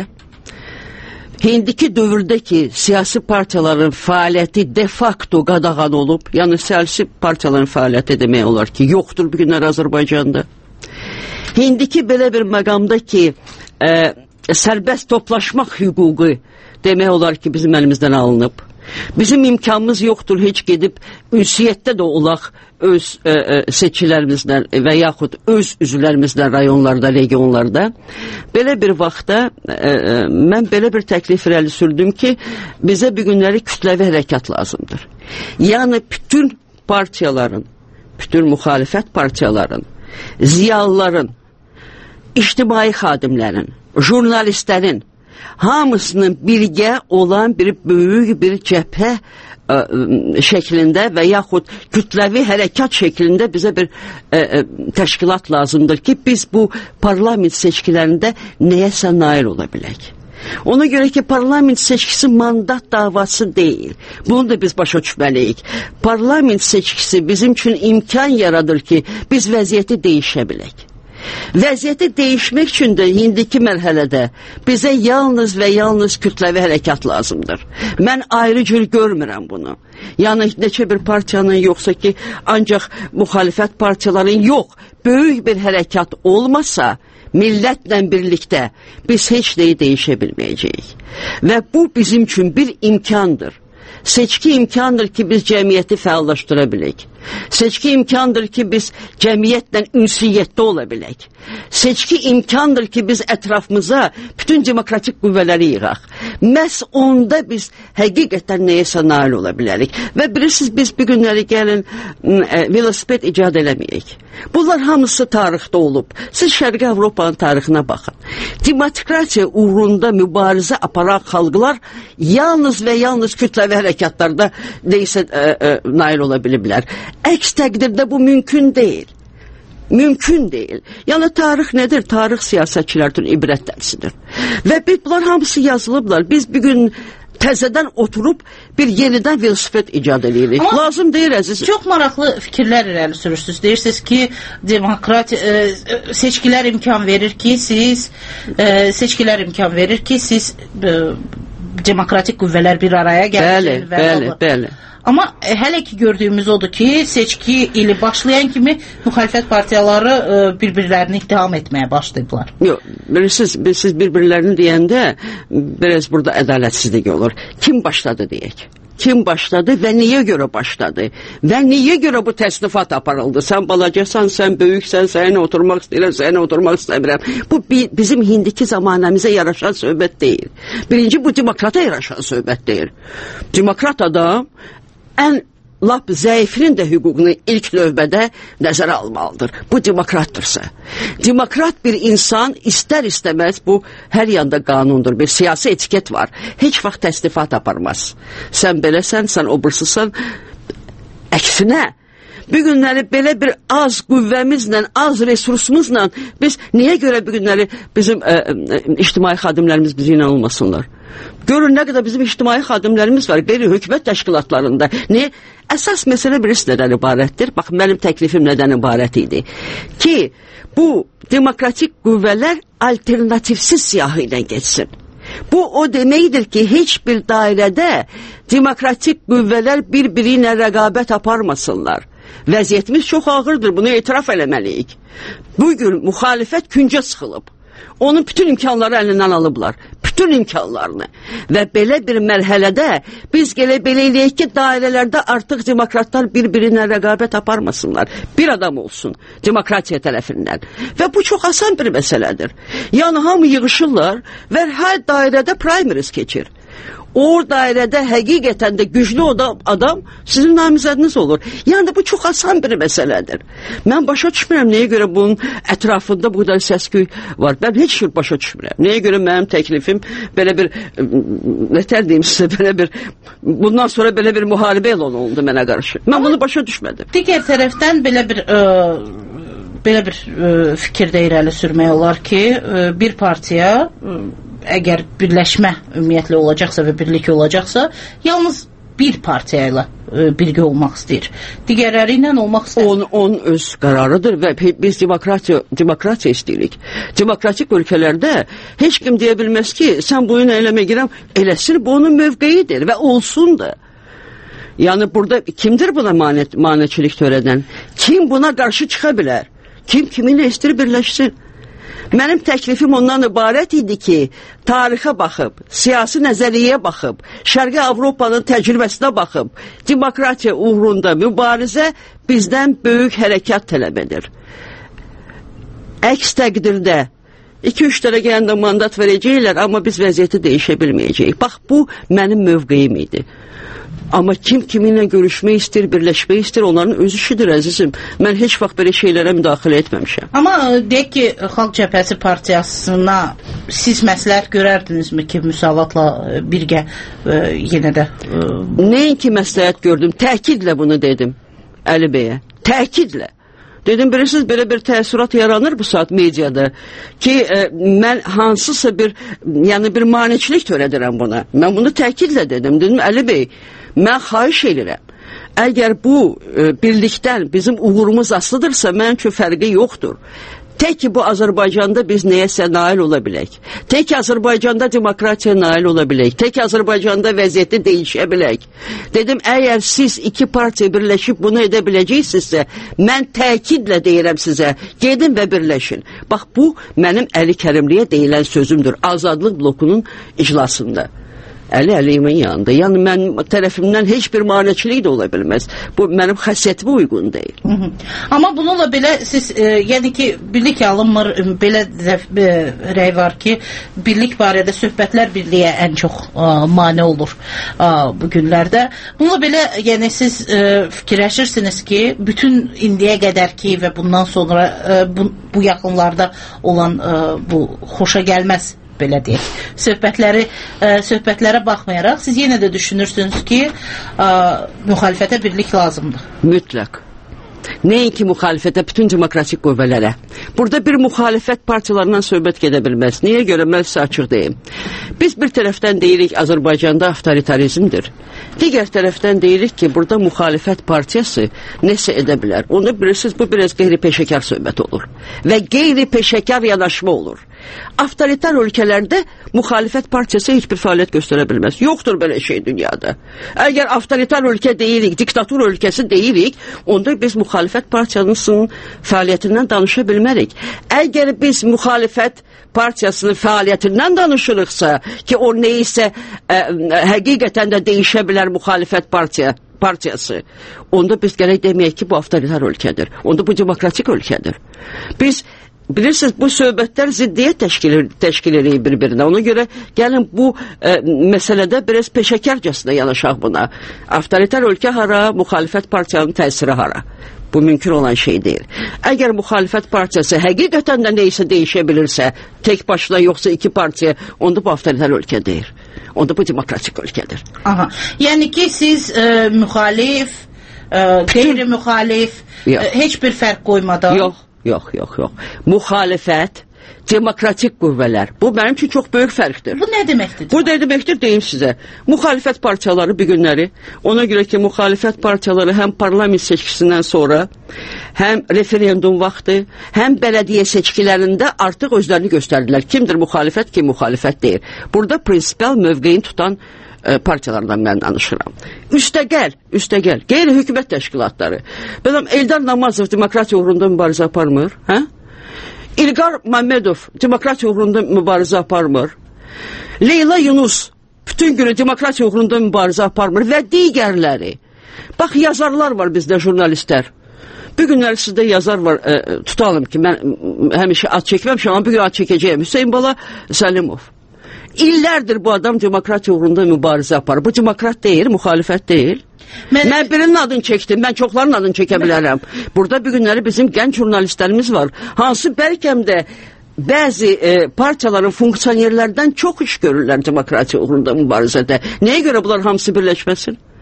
indiki dövrdə ki, siyasi partiyaların fəaliyyəti de facto qadağan olub, yəni siyasi partiyaların fəaliyyəti demək olar ki, yoxdur bu günlər Azərbaycanda. İndiki belə bir məqamda ki, sərbəst toplaşmaq hüququ demək olar ki, bizim əlimizdən alınıb. Bizim imkanımız yoxdur, heç gedib ünsiyyətdə də olaq öz seçkilərimizlə və yaxud öz üzvlərimizlə rayonlarda, regionlarda. Belə bir vaxtda mən belə bir təklif irəli sürdüm ki, bizə bu günləri kütləvi hərəkat lazımdır. Yəni bütün partiyaların, bütün müxalifət partiyaların, ziyalıların, ictimai xadimlərin, jurnalistlərin hamısının birgə olan bir böyük bir cəbhə şəklində və yaxud kütləvi hərəkat şəklində bizə bir təşkilat lazımdır ki, biz bu parlament seçkilərində nəyəsə nail ola bilək. Ona görə ki, parlament seçkisi mandat davası deyil. Bunu da biz başa düşməliyik. Parlament seçkisi bizim üçün imkan yaradır ki, biz vəziyyəti dəyişə bilək. Vəziyyəti dəyişmək üçün də indiki mərhələdə bizə yalnız və yalnız kütləvi hərəkat lazımdır. Mən ayrı cür görmürəm bunu. Yəni neçə bir partiyanın yoxsa ki, ancaq müxalifət partiyaların yox, böyük bir hərəkat olmasa, millətlə birlikdə biz heç nəyi dəyişə bilməyəcəyik. Və bu bizim üçün bir imkandır. Seçki imkandır ki, biz cəmiyyəti fəallaşdıra bilək. Seçki imkandır ki, biz cəmiyyətlə ünsiyyətdə ola bilək. Seçki imkandır ki, biz ətrafımıza bütün demokratik qüvvələri yığaq. Məhz onda biz həqiqətən nəyəsə nail ola bilərik. Və bilirsiniz, biz bu günləri gəlin velosiped icad eləməyək. Bunlar hamısı tarixdə olub. Siz Şərqi Avropanın tarixinə baxın. Demokratiya uğrunda mübarizə aparan xalqlar yalnız və yalnız kütləvi hərəkatlarda neysə nail ola biliblər. Əks təqdirdə bu mümkün deyil. Mümkün deyil. Yəni tarix nədir? Tarix siyasətçilərdən ibrət dərsidir. Və bunlar hamısı yazılıblar. Biz bir gün təzədən oturub bir yenidən velosiped icad edirik. Lazım deyil əziz. Çox maraqlı fikirlər irəli sürürsünüz. Deyirsiniz ki, seçkilər imkan verir ki, siz demokratik qüvvələr bir araya gəlsin. Bəli. Amma hələ ki gördüyümüz odur ki, seçki ili başlayan kimi müxalifət partiyaları bir-birlərini ittiham etməyə başlayıblar. Yox, siz bir-birlərini deyəndə biraz burada ədalətsizlik olur. Kim başladı deyək? Kim başladı və niyə görə başladı? Və niyə görə bu təsnifat aparıldı? Sən balacasan, sən böyüksən, sənə oturmaq istəyirəm, sənə oturmaq istəmirəm. Bu bizim indiki zamanəmizə yaraşan söhbət deyil. Birinci, bu demokrata yaraşan söhbət deyil. Demokrat adam ən lap zəifinin də hüququnu ilk növbədə nəzərə almalıdır. Bu demokratdırsa. Demokrat bir insan istər-istəməz, bu hər yanda qanundur, bir siyasi etiket var. Heç vaxt təsnifat aparmaz. Sən beləsən, sən obursuzsan. Əksinə, bu günləri belə bir az qüvvəmizlə, az resursumuzla biz niyə görə bu günləri bizim ictimai xadimlərimiz bizi ilə olmasınlar? Görün nə qədər bizim ictimai xadimlərimiz var, qeyri-hökumət təşkilatlarında. Niyə? Əsas məsələ birisi nədən ibarətdir? Bax, mənim təklifim nədən ibarət idi? Ki, bu demokratik qüvvələr alternativsiz siyahı ilə geçsin. Bu o deməkdir ki, heç bir dairədə demokratik qüvvələr bir-biri ilə rəqabət aparmasınlar. Vəziyyətimiz çox ağırdır, bunu etiraf eləməliyik. Bugün müxalifət küncə sıxılıb. Onun bütün imkanları əlindən alıblar. Bütün imkanlarını. Və belə bir mərhələdə biz belə eləyək ki, dairələrdə artıq demokratlar bir-birinə rəqabət aparmasınlar. Bir adam olsun demokratiya tərəfindən. Və bu çox asan bir məsələdir. Yəni hamı yığışırlar və hər dairədə primaries keçir. O dairədə həqiqətən də güclü adam sizin namizədiniz olur. Yəni bu çox asan bir məsələdir. Mən başa düşmürəm nəyə görə bunun ətrafında bu qədər səs-küy var. Mən heç bir başa düşmürəm. Nəyə görə mənim təklifim belə bir, nətər deyim sizə, bundan sonra belə bir müharibə elan olundu mənə qarşı. Mən bunu başa düşmədim. Digər tərəfdən belə bir fikirdə irəli sürmək olar ki, bir partiya əgər birləşmə ümumiyyətlə olacaqsa və birlik olacaqsa, yalnız bir partiya ilə birgə olmaq istəyir. Digərləri ilə olmaq istəyir. Onun öz qərarıdır və biz demokratiya istəyirik. Demokratik ölkələrdə heç kim deyə bilməz ki, sən bunu eləmə girəm, eləsin, bu onun mövqeyidir və olsun da. Yəni burada kimdir buna maneçilik törədən? Kim buna qarşı çıxa bilər? Kim kiminlə istəyir birləşsin? Mənim təklifim ondan ibarət idi ki, tarixə baxıb, siyasi nəzəriyyəyə baxıb, Şərqi Avropanın təcrübəsinə baxıb, demokratiya uğrunda mübarizə bizdən böyük hərəkat tələb edir. Əks təqdirdə 2-3 dənə gələndə mandat verəcəklər, amma biz vəziyyəti dəyişə bilməyəcəyik. Bax, bu mənim mövqeyim idi. Amma kim kiminlə görüşmək istəyir, birləşmək istəyir, onların öz işidir, əzizim. Mən heç vaxt belə şeylərə müdaxilə etməmişəm. Amma deyək ki, Xalq Cəbhəsi partiyasına siz məsləhət görərdinizmi ki, Müsavatla birgə yenə də? Nəinki məsləhət gördüm, təkidlə bunu dedim Əli bəyə, təkidlə. Dedim, bilirsiniz, belə bir təəssürat yaranır bu saat mediada ki, mən hansısa bir maneçilik törədirəm buna. Mən bunu təkidlə dedim. Dedim, Əli bəy, mən xahiş edirəm. Əgər bu birlikdən bizim uğurumuz asılıdırsa, mənim üçün fərqi yoxdur. Tək ki, bu Azərbaycanda biz nəyəsə nail ola bilək. Tək ki, Azərbaycanda demokratiya nail ola bilək. Tək ki, Azərbaycanda vəziyyəti dəyişə bilək. Dedim, əgər siz iki partiya birləşib bunu edə biləcəksinizsə, mən təkidlə deyirəm sizə, gedin və birləşin. Bax, bu mənim Əli Kərimliyə deyilən sözümdür. Azadlıq blokunun iclasında. Əli Əliyevimin yanında. Yəni, mənim tərəfimdən heç bir maneçilik də ola bilməz. Bu, mənim xəssiyyətimə uyğun deyil. Amma bununla belə siz, yəni ki, birlik alınmır, belə rəy var ki, birlik barədə söhbətlər birliyə ən çox mane olur bu günlərdə. Bununla belə, yəni siz fikirləşirsiniz ki, bütün indiyə qədər ki və bundan sonra bu yaxınlarda olan bu xoşa gəlməz, belə deyək, söhbətlərə baxmayaraq, siz yenə də düşünürsünüz ki, müxalifətə birlik lazımdır. Mütləq. Nəinki müxalifətə, bütün demokratik qüvvələrə. Burada bir müxalifət partiyalarından söhbət gedə bilməz. Niyə görə? Mən sizə açıq deyim. Biz bir tərəfdən deyirik, Azərbaycanda avtoritarizmdir. Digər tərəfdən deyirik ki, burada müxalifət partiyası nəsə edə bilər. Onu bilirsiniz, bu biraz qeyri-peşəkar söhbət olur. Və qeyri-peşəkar yanaşma olur. Avtoritar ölkələrdə müxalifət partiyası heç bir fəaliyyət göstərə bilməz. Yoxdur belə şey dünyada. Əgər avtoritar ölkə deyirik, diktatur ölkəsi deyirik, onda biz müxalifət partiyasının fəaliyyətindən danışa bilmərik. Əgər biz müxalifət partiyasının fəaliyyətindən danışırıqsa ki, o neysə həqiqətən də dəyişə bilər müxalifət partiyası, onda biz gərək deməyək ki, bu avtoritar ölkədir. Onda bu demokratik ölkədir. Biz bilirsiniz, bu söhbətlər ziddiyyət təşkil edir bir-birinə. Ona görə gəlin bu məsələdə biraz peşəkarcasına yanaşaq buna. Avtoritar ölkə hara, müxalifət partiyanın təsiri hara? Bu mümkün olan şey deyil. Əgər müxalifət partiyası həqiqətən də neysə dəyişə bilirsə, tək başına yoxsa iki partiya, onda bu avtoritar ölkə deyil. Onda bu demokratik ölkədir. Aha. Yəni ki, siz müxalif, qeyri-müxalif, heç bir fərq qoymadan... Yox. Müxalifət, demokratik qüvvələr. Bu mənim üçün çox böyük fərqdir. Bu nə deməkdir? Bu nə deməkdir, deyim sizə. Müxalifət partiyaları bir günləri, ona görə ki, müxalifət partiyaları həm parlament seçkisindən sonra, həm referendum vaxtı, həm bələdiyyə seçkilərində artıq özlərini göstərdilər. Kimdir müxalifət, kim müxalifət deyil. Burada prinsipal mövqeyin tutan partiyalardan mən danışıram. Üstəgəl, qeyri-hökumət təşkilatları. Bələm, Eldar Namazov demokratiya uğrunda mübarizə aparmır, hə? İlqar Məmmədov demokratiya uğrunda mübarizə aparmır. Leyla Yunus bütün günü demokratiya uğrunda mübarizə aparmır və digərləri. Bax, yazarlar var bizdə, jurnalistlər. Bir günlər sizdə yazar var, tutalım ki, mən həmişə ad çəkməmişəm, amma bir gün ad çəkəcəyim. Hüseyin Bala Səlimov. İllərdir bu adam demokratiya uğrunda mübarizə aparır. Bu demokrat deyil, müxalifət deyil. Mən birinin adını çəkdim, mən çoxların adını çəkə bilərəm. Burada bir günləri bizim gənc jurnalistlərimiz var. Hansı bəlkəm də bəzi partiyaların funksionerlərdən çox iş görürlər demokratiya uğrunda mübarizədə. Nəyə görə bunlar hamısı birləşməsin?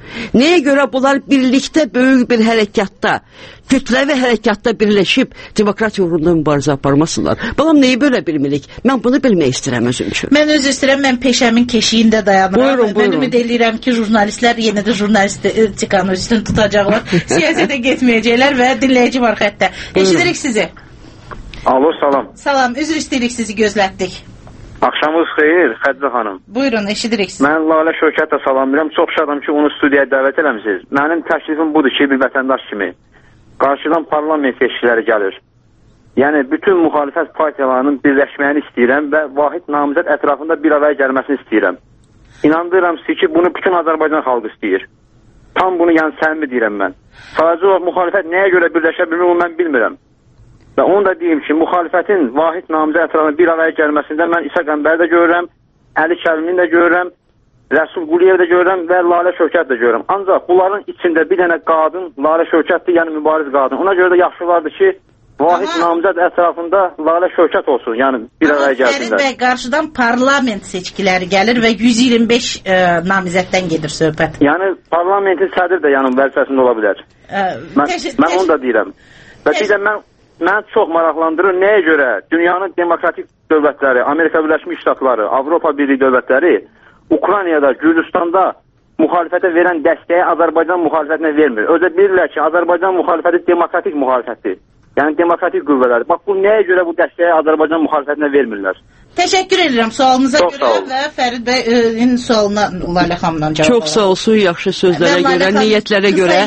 Nəyə görə bunlar birlikdə böyük bir hərəkatda, kütləvi hərəkatda birləşib demokratiya uğrunda mübarizə aparmasınlar? Balam, neyi belə bilmirik? Mən bunu bilmək istəyirəm özüm üçün. Mən öz istəyirəm, mən peşəmin keşiyində dayanıram. Buyurun. Mən ümid edirəm ki, jurnalistlər yenə də jurnalistikanı üstün tutacaqlar. Siyasətə getməyəcəklər və dinləyici var xəttə. Eşidirik sizi. Alo, salam. Salam, üzr istəyirik, sizi gözlətdik. Axşamınız xeyir, Xədicə xanım. Buyurun, eşidirik sizi. Mən Lalə Şövkət də salamlayıram. Çox şadam ki, onu studiyaya dəvət eləmişsiniz. Mənim təklifim budur ki, bir vətəndaş kimi qarşıdan parlament seçkiləri gəlir. Yəni, bütün müxalifət partiyalarının birləşməyini istəyirəm və vahid namizəd ətrafında bir araya gəlməsini istəyirəm. İnandırıram sizi ki, bunu bütün Azərbaycan xalqı istəyir. Tam bunu yəni səmimi deyirəm mən. Sadəcə olaraq müxalifət nəyə görə birləşə bilmir, onu mən bilmirəm. Və onu da deyim ki, müxalifətin vahid namizəd ətrafında bir araya gəlməsində mən İsa Qəmbəri də görürəm, Əli Kərimini də görürəm, Rəsul Quliyev də görürəm və Lalə Şövkət də görürəm. Ancaq bunların içində bir dənə qadın, Lalə Şövkətdir, yəni mübariz qadın. Ona görə də yaxşı olardı ki, vahid namizəd ətrafında Lalə Şövkət olsun, yəni bir araya gəlsinlər. Fərid bəy, qarşıdan parlament seçkiləri gəlir və 125 namizəddən gedir söhbət. Yəni parlamentin sədri də yəni vəzifəsində ola bilər. Mən onu da deyirəm. Və bir də mən çox maraqlandırır, nəyə görə dünyanın demokratik dövlətləri, Amerika Birləşmiş Ştatları, Avropa Birliyi dövlətləri Ukraynada, Gürcüstanda müxalifətə verən dəstəyi Azərbaycan müxalifətinə vermir. Özə bilirlər ki, Azərbaycan müxalifəti demokratik müxalifətdir. Yəni demokratik qüvvələr. Bax, bu nəyə görə bu dəstəyi Azərbaycan müxalifətinə vermirlər? Təşəkkür edirəm sualınıza görə və Fərid bəyin sualına Lalə xanımdan cavab Çox sağ olsun, yaxşı sözlərə görə, niyyətlərə görə.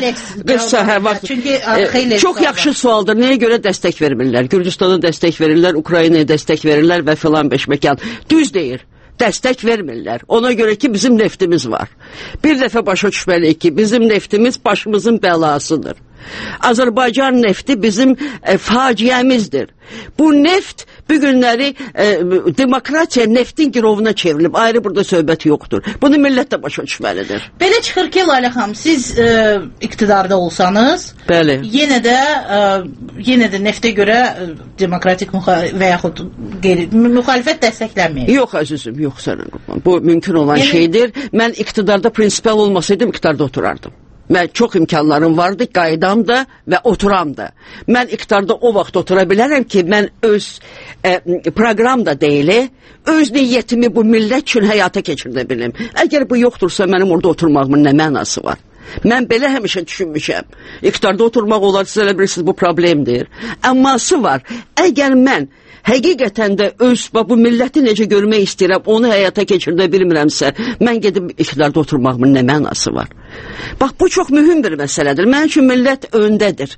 Çox yaxşı sualdır. Nəyə görə dəstək vermirlər? Gürcüstana dəstək verirlər, Ukraynaya dəstək verirlər və filan beşməkan. Düz deyir. Dəstək vermirlər. Ona görə ki, bizim neftimiz var. Bir dəfə başa düşməliyik ki, bizim neftimiz başımızın bəlasıdır. Azərbaycan nefti bizim faciəmizdir. Bu neft bu günləri demokratiya neftin girovuna çevrilib. Ayrı burada söhbət yoxdur. Bunu millət də başa düşməlidir. Belə çıxır ki, Lalə xanım, siz iqtidarda olsanız, bəli, yenə də neftə görə demokratik və yaxud müxalifət dəstəklənməyir. Yox əzizim, yox sənin. Bu mümkün olan şeydir. Mən iqtidarda prinsipal olmasaydım, iqtidarda oturardım. Mən çox imkanlarım vardı, qaydam da və oturam da. Mən iqtidarda o vaxt otura bilərəm ki, mən öz proqram da deyili, öz niyyətimi bu millət üçün həyata keçirdə bilim. Əgər bu yoxdursa, mənim orada oturmağımın nə mənası var? Mən belə həmişə düşünmüşəm. İqtidarda oturmaq olar, siz elə bilirsiniz, bu problemdir. Əmması var. Əgər mən həqiqətən də bu milləti necə görmək istəyirəm, onu həyata keçirdə bilmirəmsə, mən gedib iqtidarda oturmağımın nə mənası var? Bax, bu çox mühüm bir məsələdir. Mənim üçün millət öndədir.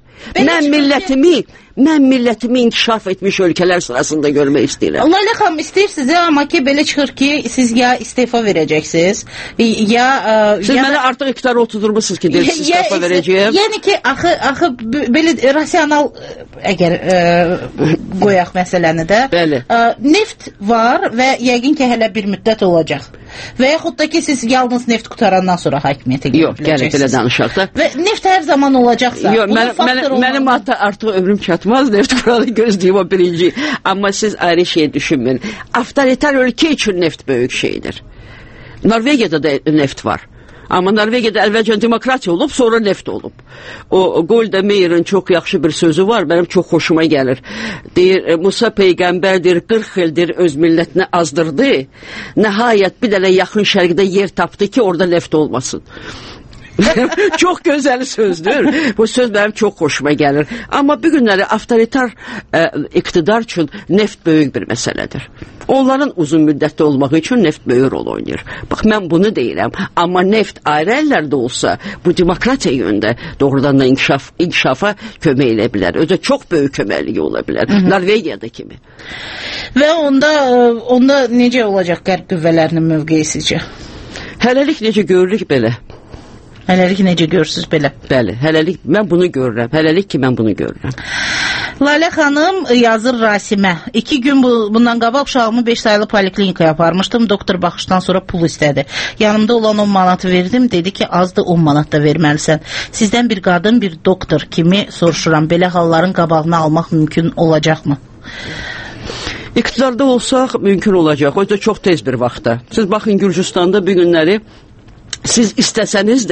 Mən millətimi inkişaf etmiş ölkələr sırasında görmək istəyirəm. Lalə xanım, istəyirsiniz, amma ki, belə çıxır ki, siz ya istefa verəcəksiniz, ya... Siz mənə artıq iqtidarı oturdurmuşsunuz ki, deyirsiniz, istefa verəcəyəm. Yəni ki, axı, belə rasional, əgər qoyaq məsələni də, neft var və yəqin ki, hələ bir müddət olacaq. Və yaxud da ki, siz yalnız neft qutarandan sonra hakimiyyətə yox, gəlib belə danışaq da. Və neft hər zaman olacaqsa, mənim artıq ömrüm çatmaz, neft kuralı gözləyim o birinci. Amma siz ayrı şey düşünməyin. Avtoritar ölkə üçün neft böyük şeydir. Norvegiyada da neft var. Amma Norvegiyada əvvəlcə demokratiya olub, sonra neft olub. O Golda Meir'in çox yaxşı bir sözü var, mənim çox xoşuma gəlir. Deyir, Musa Peyğəmbərdir, 40 ildir öz millətinə azdırdı. Nəhayət bir dənə yaxın şərqdə yer tapdı ki, orada neft olmasın. Çox gözəl sözdür. Bu söz mənim çox xoşuma gəlir. Amma bu günləri avtoritar iqtidar üçün neft böyük bir məsələdir. Onların uzun müddətli olmaq üçün neft böyük rol oynayır. Bax, mən bunu deyirəm. Amma neft ayrı əllərdə olsa, bu demokratiya yönündə doğrudan da inkişafa kömək elə bilər. Özə çox böyük köməkliyi ola bilər. Norvegiyada kimi. Və onda necə olacaq qərb qüvvələrinin mövqeyi sizcə? Hələlik necə görürük belə? Hələlik necə görürsünüz belə? Bəli, hələlik mən bunu görürəm. Hələlik ki, mən bunu görürəm. Lalə xanım yazır Rasimə. 2 gün bundan qabaq uşağımı 5 saylı poliklinikaya aparmışdım. Doktor baxışdan sonra pul istədi. Yanımda olan 10 manatı verdim. Dedi ki, azdır 10 manat da verməlisən. Sizdən bir qadın, bir doktor kimi soruşuram. Belə halların qabağını almaq mümkün olacaqmı? İqtidarda olsaq mümkün olacaq. O da çox tez bir vaxtda. Siz baxın, Gürcüstanda bu günləri siz istəsəniz də,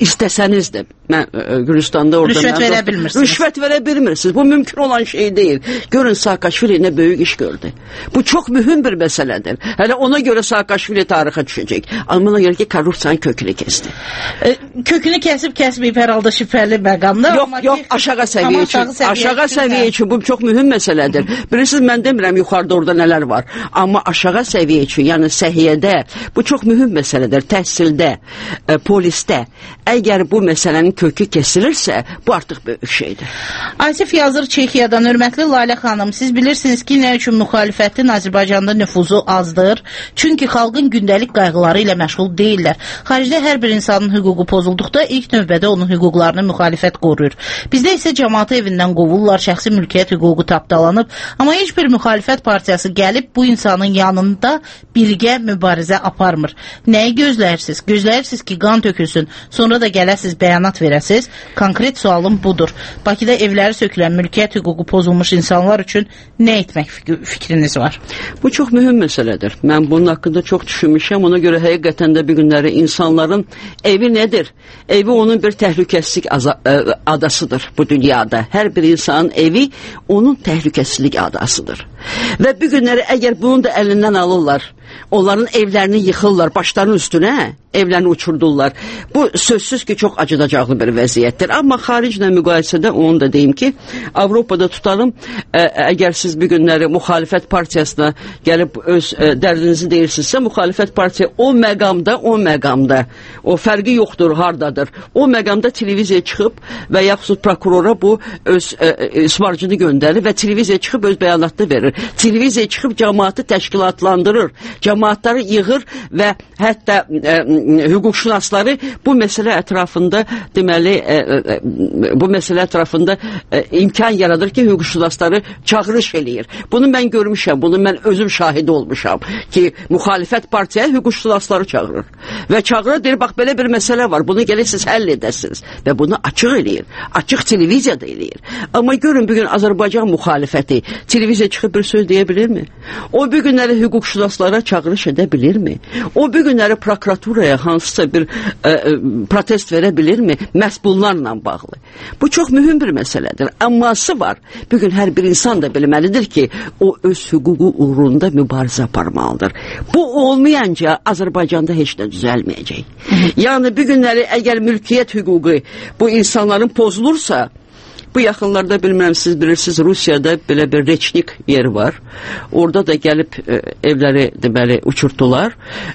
istəsəniz də, mən Gürcüstanda orada... Rüşvət verə bilmirsiniz. Rüşvət verə bilmirsiniz. Bu mümkün olan şey deyil. Görün, Saakashvili nə böyük iş gördü. Bu çox mühüm bir məsələdir. Hələ ona görə Saakashvili tarixə düşəcək. Amma ona görə ki, korrupsiyanın kökünü kəsdi. Kökünü kəsib hər halda şübhəli məqamda. Yox, aşağı səviyyə üçün. Aşağı səviyyə üçün bu çox mühüm məsələdir. Bilirsiniz, mən demirəm yuxarıda orada nələr var. Amma aşağı səviyyə üçün, yəni səhiyyədə bu çox mühüm məsələdir. Təhsildə, polisdə. Əgər bu məsələnin kökü kesilirsə, bu artıq böyük şeydir. Asif yazır Çexiyadan. Hörmətli Lalə xanım, siz bilirsiniz ki, nə üçün müxalifətin Azərbaycanda nüfuzu azdır? Çünki xalqın gündəlik qayğıları ilə məşğul deyirlər. Xaricdə hər bir insanın hüququ pozulduqda ilk növbədə onun hüquqlarını müxalifət qoruyur. Bizdə isə cəmaatı evindən qovurlar, şəxsi mülkiyyət hüququ tapdalanıb, amma heç bir müxalifət partiyası gəlib bu insanın yanında birgə mübarizə aparmır. Nəyi gözləyirsiniz? Gözləyirsiniz ki, qan tökülsün, sonra da gələsiz, bəyanat verəsiz. Konkret sualım budur. Bakıda evləri sökülən, mülkiyyət hüququ pozulmuş insanlar üçün nə etmək fikriniz var? Bu çox mühüm məsələdir. Mən bunun haqqında çox düşünmüşəm. Ona görə həqiqətən də bir günləri insanların evi nədir? Evi onun bir təhlükəsizlik adasıdır bu dünyada. Hər bir insanın evi onun təhlükəsizlik adasıdır. Və bir günləri əgər bunun da əlindən alırlar, onların evlərini yıxırlar, başlarının üstünə evlərini uçurdurlar. Bu sözsüz ki, çox acıdacaqlı bir vəziyyətdir. Amma xariclə müqayisədə onu da deyim ki, Avropada tutalım, əgər siz bir günləri müxalifət partiyasına gəlib öz dərdinizi deyirsinizsə, müxalifət partiya o məqamda, o fərqi yoxdur, hardadır. O məqamda televiziyaya çıxıb və yaxud prokurora bu öz ismarcını göndərir və televiziyaya çıxıb öz bəyanatını verir. Televiziyaya çıxıb cəmaatı təşkilatlandırır, cəmaatları yığır və hətta hüquqşünasları bu məsələ ətrafında deməli bu məsələ ətrafında imkan yaradır ki, hüquqşünasları çağırış eləyir. Bunu mən görmüşəm, bunu mən özüm şahidi olmuşam ki, müxalifət partiyaya hüquqşünasları çağırır və çağırır, deyir, bax belə bir məsələ var, bunu gələk siz həll edəsiniz və bunu açıq eləyir, açıq televiziyada eləyir. Amma görün, bugün Azərbaycan müxalifəti televiziya çıxıb bir söz deyə bilirmi? O bir günləri hüquqşünaslara çağırış edə bilirmi? O bir günləri prokuraturaya hansısa bir protest verə bilirmi? Məhz bunlarla bağlı. Bu çox mühüm bir məsələdir. Amması var. Bugün hər bir insan da bilməlidir ki, o öz hüququ uğrunda mübarizə aparmalıdır. Bu olmayınca Azərbaycanda heç də düzəlməyəcək. Yəni bir günləri əgər mülkiyyət hüququ bu insanların pozulursa, bu yaxınlarda bilmirəm, siz bilirsiniz, Rusiyada belə bir reçnik yeri var. Orada da gəlib evləri deməli uçurtdular.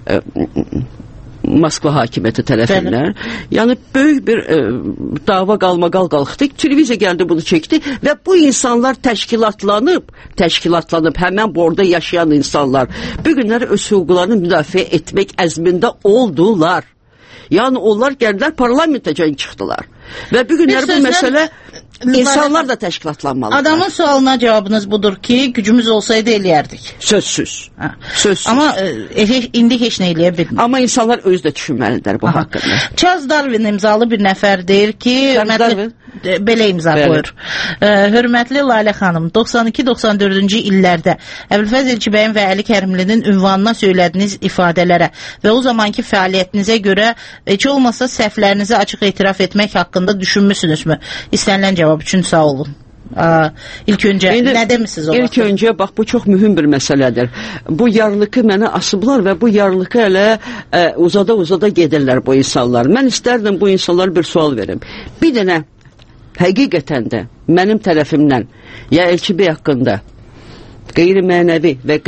Moskva hakimiyyəti tərəfindən. Yəni böyük bir dava qalmaqal qalxdı. Televiziya gəldi, bunu çəkdi və bu insanlar təşkilatlanıb həmən bu orada yaşayan insanlar bu günləri öz hüquqlarını müdafiə etmək əzmində oldular. Yəni onlar gəldilər, parlamentəcə çıxdılar. Və bu günləri bu məsələ insanlar da təşkilatlanmalıdır. Adamın sualına cavabınız budur ki, gücümüz olsaydı eləyərdik. Sözsüz. Amma indi heç nə eləyə bilmir. Amma insanlar özü də düşünməlidir bu haqqında. Charles Darwin imzalı bir nəfər deyir ki, belə imza qoyur. Hörmətli Lalə xanım, 92-94-cü illərdə Əbülfəz Elçibəyin və Əli Kərimlinin ünvanına söylədiniz ifadələrə və o zamanki fəaliyyətinizə görə heç olmasa səhvlərinizi açıq etiraf etmək haqqında düşünmüsünüzmü? İstənilən cavab üçün sağ olun. İlk öncə nə demisiniz o vaxt? İlk öncə, bax, bu çox mühüm bir məsələdir. Bu yarlıqı mənə asıblar və bu yarlıqı elə uzada gedirlər bu insanlar. Mən istərdim bu insanlara bir sual verim. Bir dənə həqiqətən də mənim tərəfimdən ya Elçibəy haqqında qeyri-mənəvi və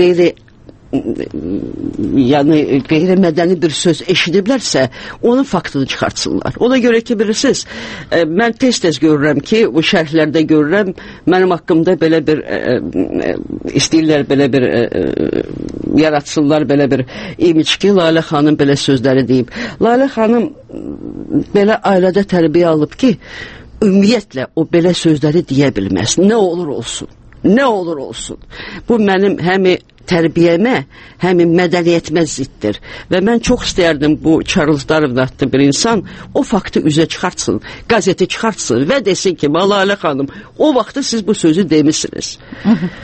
qeyri-mədəni bir söz eşidiblərsə, onun faktını çıxartsınlar. Ona görə ki, bilirsiniz, mən tez-tez görürəm ki, bu şərhlərdə görürəm, mənim haqqımda belə bir istəyirlər, belə bir yaratsınlar, belə bir image ki, Lalə xanım belə sözləri deyib. Lalə xanım belə ailədə tərbiyə alıb ki, ümumiyyətlə o belə sözləri deyə bilməz. Nə olur olsun. Nə olur olsun. Bu mənim həmi tərbiyəmə, həmin mədəniyyətimə ziddir. Və mən çox istərdim bu Charles Darwin adlı bir insan o faktı üzə çıxartsın, qazeti çıxartsın və desin ki, Lalə xanım, o vaxtda siz bu sözü demişsiniz.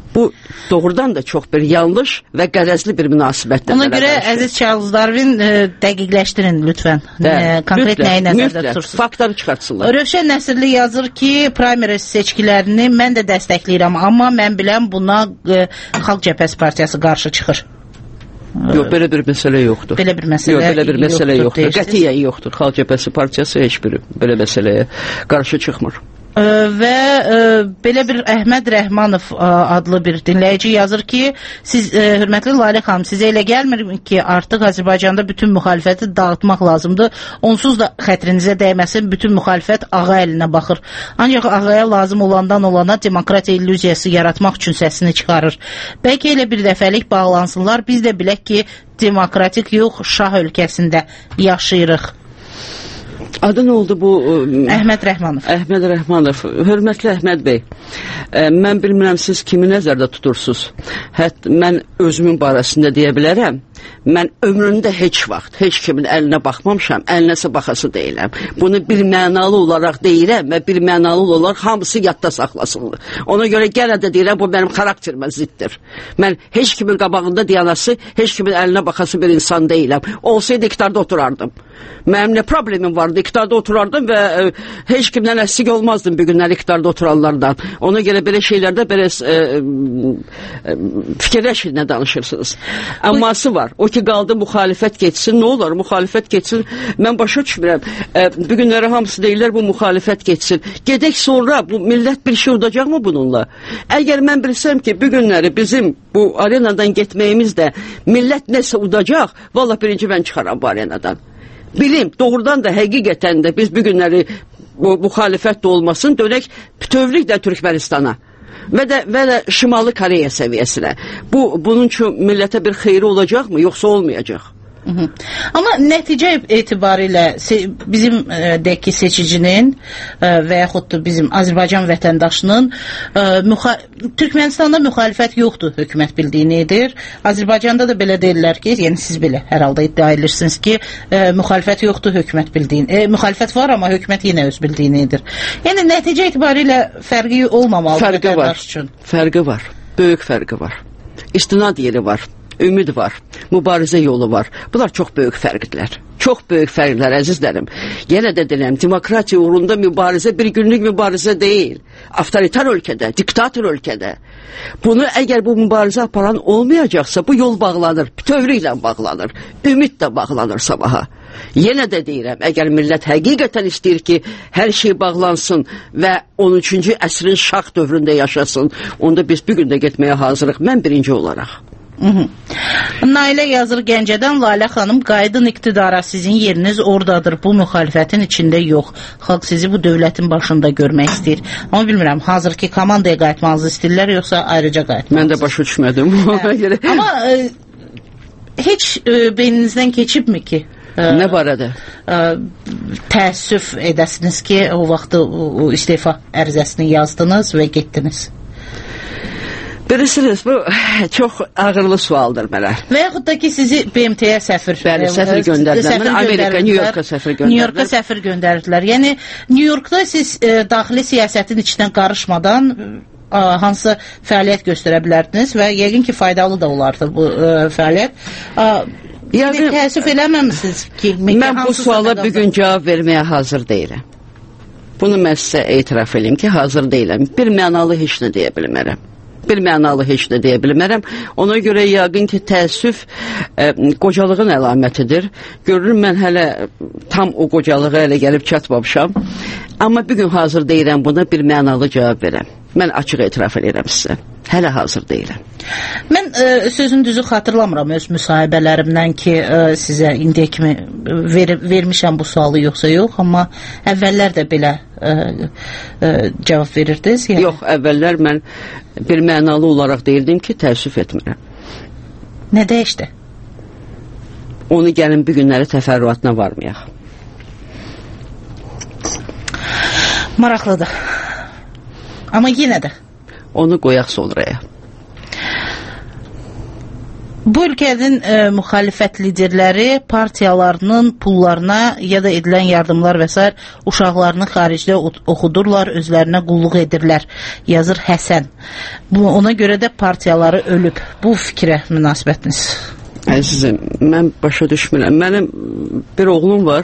Bu doğrudan da çox bir yanlış və qərəzli bir münasibətdir. Ona görə əziz Charles Darwin dəqiqləşdirin lütfən. Konkret nəyi nəzərdə tutursunuz? Faktları çıxartsınlar. Rövşən Nəsirli yazır ki, primaries seçkilərini mən də dəstəkləyirəm, amma mən biləm buna Xalq Cəbhəsi Partiyası qarşı çıxır. Yox, belə bir məsələ yoxdur. Belə bir məsələ yoxdur. Qətiyyən yoxdur. Xalq Cəbhəsi Partiyası heç bir belə məsələyə qarşı çıxmır. Və belə bir Əhməd Rəhmanov adlı bir dinləyici yazır ki, siz, hörmətli Lalə xanım, sizə elə gəlmir ki, artıq Azərbaycanda bütün müxalifəti dağıtmaq lazımdır. Onsuz da xətrinizə dəyməsin, bütün müxalifət ağa əlinə baxır. Ancaq ağaya lazım olandan olana demokratiya illüziyası yaratmaq üçün səsini çıxarır. Bəlkə elə bir dəfəlik bağlansınlar, biz də bilək ki, demokratik yox, şah ölkəsində yaşayırıq. Adı nə oldu bu? Əhməd Rəhmanov. Əhməd Rəhmanov. Hörmətli Əhməd bəy, mən bilmirəm siz kimi nəzərdə tutursunuz. Hətta mən özümün barəsində deyə bilərəm. Mən ömrümdə heç vaxt, heç kimin əlinə baxmamışam, əlinəsə baxası deyiləm. Bunu bir mənalı olaraq deyirəm və bir mənalı olaraq hamısı yadda saxlasınlar. Ona görə gələ də deyirəm, bu mənim xarakterimə ziddir. Mən heç kimin qabağında dayanası, heç kimin əlinə baxası bir insan deyiləm. Olsaydı iktidarda oturardım. Mənim nə problemim vardı, iktidarda oturardım və heç kimdən əsik olmazdım bir günlər iktidarda oturanlardan. Ona görə belə şeylərdə belə fikirləşin nə danışırsınız. Amması var. O ki qaldı müxalifət geçsin, nə olar müxalifət geçsin, mən başa düşmürəm. Bu günləri hamısı deyirlər bu müxalifət geçsin. Gedək sonra bu millət bir şey udacaq mı bununla? Əgər mən bilsəm ki, bu günləri bizim bu arenadan getməyimiz də millət nəsə udacaq, valla birinci mən çıxaram bu arenadan. Bilim, doğrudan da həqiqətən də biz bu günləri bu müxalifət də olmasın, dönək bütövlüklə Türkmənistana və də Şimali Koreya səviyyəsinə. Bunun üçün millətə bir xeyri olacaqmı, yoxsa olmayacaq? Amma nəticə etibarilə bizim dəki seçicinin və yaxud da bizim Azərbaycan vətəndaşının Türkmənistanda müxalifət yoxdur, hökumət bildiyinidir. Azərbaycanda da belə deyirlər ki, yəni siz belə hər halda iddia edirsiniz ki, müxalifət yoxdur, hökumət bildiyini. Müxalifət var, amma hökumət yenə öz bildiyinidir. Yəni nəticə etibarilə fərqi olmamalı vətəndaş üçün. Fərqi var, böyük fərqi var. İstinad yeri var. Ümid var, mübarizə yolu var. Bunlar çox böyük fərqlər. Çox böyük fərqlər, əzizlərim. Yenə də deyirəm, demokratiya uğrunda mübarizə bir günlük mübarizə deyil. Avtoritar ölkədə, diktator ölkədə. Bunu əgər bu mübarizə aparan olmayacaqsa, bu yol bağlanır, bütövlüklə bağlanır. Ümid də bağlanır sabaha. Yenə də deyirəm, əgər millət həqiqətən istəyir ki, hər şey bağlansın və 13-cü əsrin şah dövründə yaşasın, onda biz bir gündə getməyə hazırıq, mən birinci olaraq. Nailə yazır Gəncədən, Lalə xanım, qayıdın iqtidara, sizin yeriniz oradadır, bu müxalifətin içində yox. Xalq sizi bu dövlətin başında görmək istəyir. Amma bilmirəm, hazır ki komandaya qayıtmanızı istəyirlər, yoxsa ayrıca qayıtmanızı? Mən də başa düşmədim. Amma heç beyninizdən keçibmi ki? Nə barədə? Təəssüf edəsiniz ki, o vaxtı istefa ərizəsini yazdınız və getdiniz. Bilirsiniz, bu çox ağırlı sualdır mənə. Və yaxud da ki, sizi BMT-yə səfir göndərdilər. Mən Amerika, New York'a səfir göndərdilər. New York'a səfir göndərdilər. Yəni, New York'da siz daxili siyasətin içindən qarışmadan hansı fəaliyyət göstərə bilərdiniz və yəqin ki, faydalı da olardı bu fəaliyyət. Təəssüf eləməmisiniz ki, mən bu suala bir gün cavab verməyə hazır deyiləm. Bunu mən sizə etiraf edeyim ki, hazır deyiləm. Bir mənalı heç nə deyə bilmərəm. Bir mənalı heç nə deyə bilmərəm. Ona görə yəqin ki, təəssüf qocalığın əlamətidir. Görürüm, mən hələ tam o qocalığa hələ gəlib çatmamışam. Amma bir gün hazır deyirəm buna, bir mənalı cavab verəm. Mən açıq etiraf edirəm sizə. Hələ hazır deyiləm. Mən sözün düzü xatırlamıram öz müsahibələrimdən ki, sizə indiyə kimi vermişəm bu sualı yoxsa yox, amma əvvəllər də belə cavab verirdiniz. Yəni. Yox, əvvəllər mən bir mənalı olaraq deyirdim ki, təəssüf etmirəm. Nə dəyişdi? Onu gəlin bir günləri təfərrüatına varmayaq. Maraqlıdır. Amma yenə də. Onu qoyaq sonraya. Bu ölkənin müxalifət liderləri partiyalarının pullarına ya da edilən yardımlar və s. uşaqlarını xaricdə oxudurlar, özlərinə qulluq edirlər, yazır Həsən. Ona görə də partiyaları ölüb. Bu fikrə münasibətiniz? Əzizim, mən başa düşmürəm. Mənim bir oğlum var.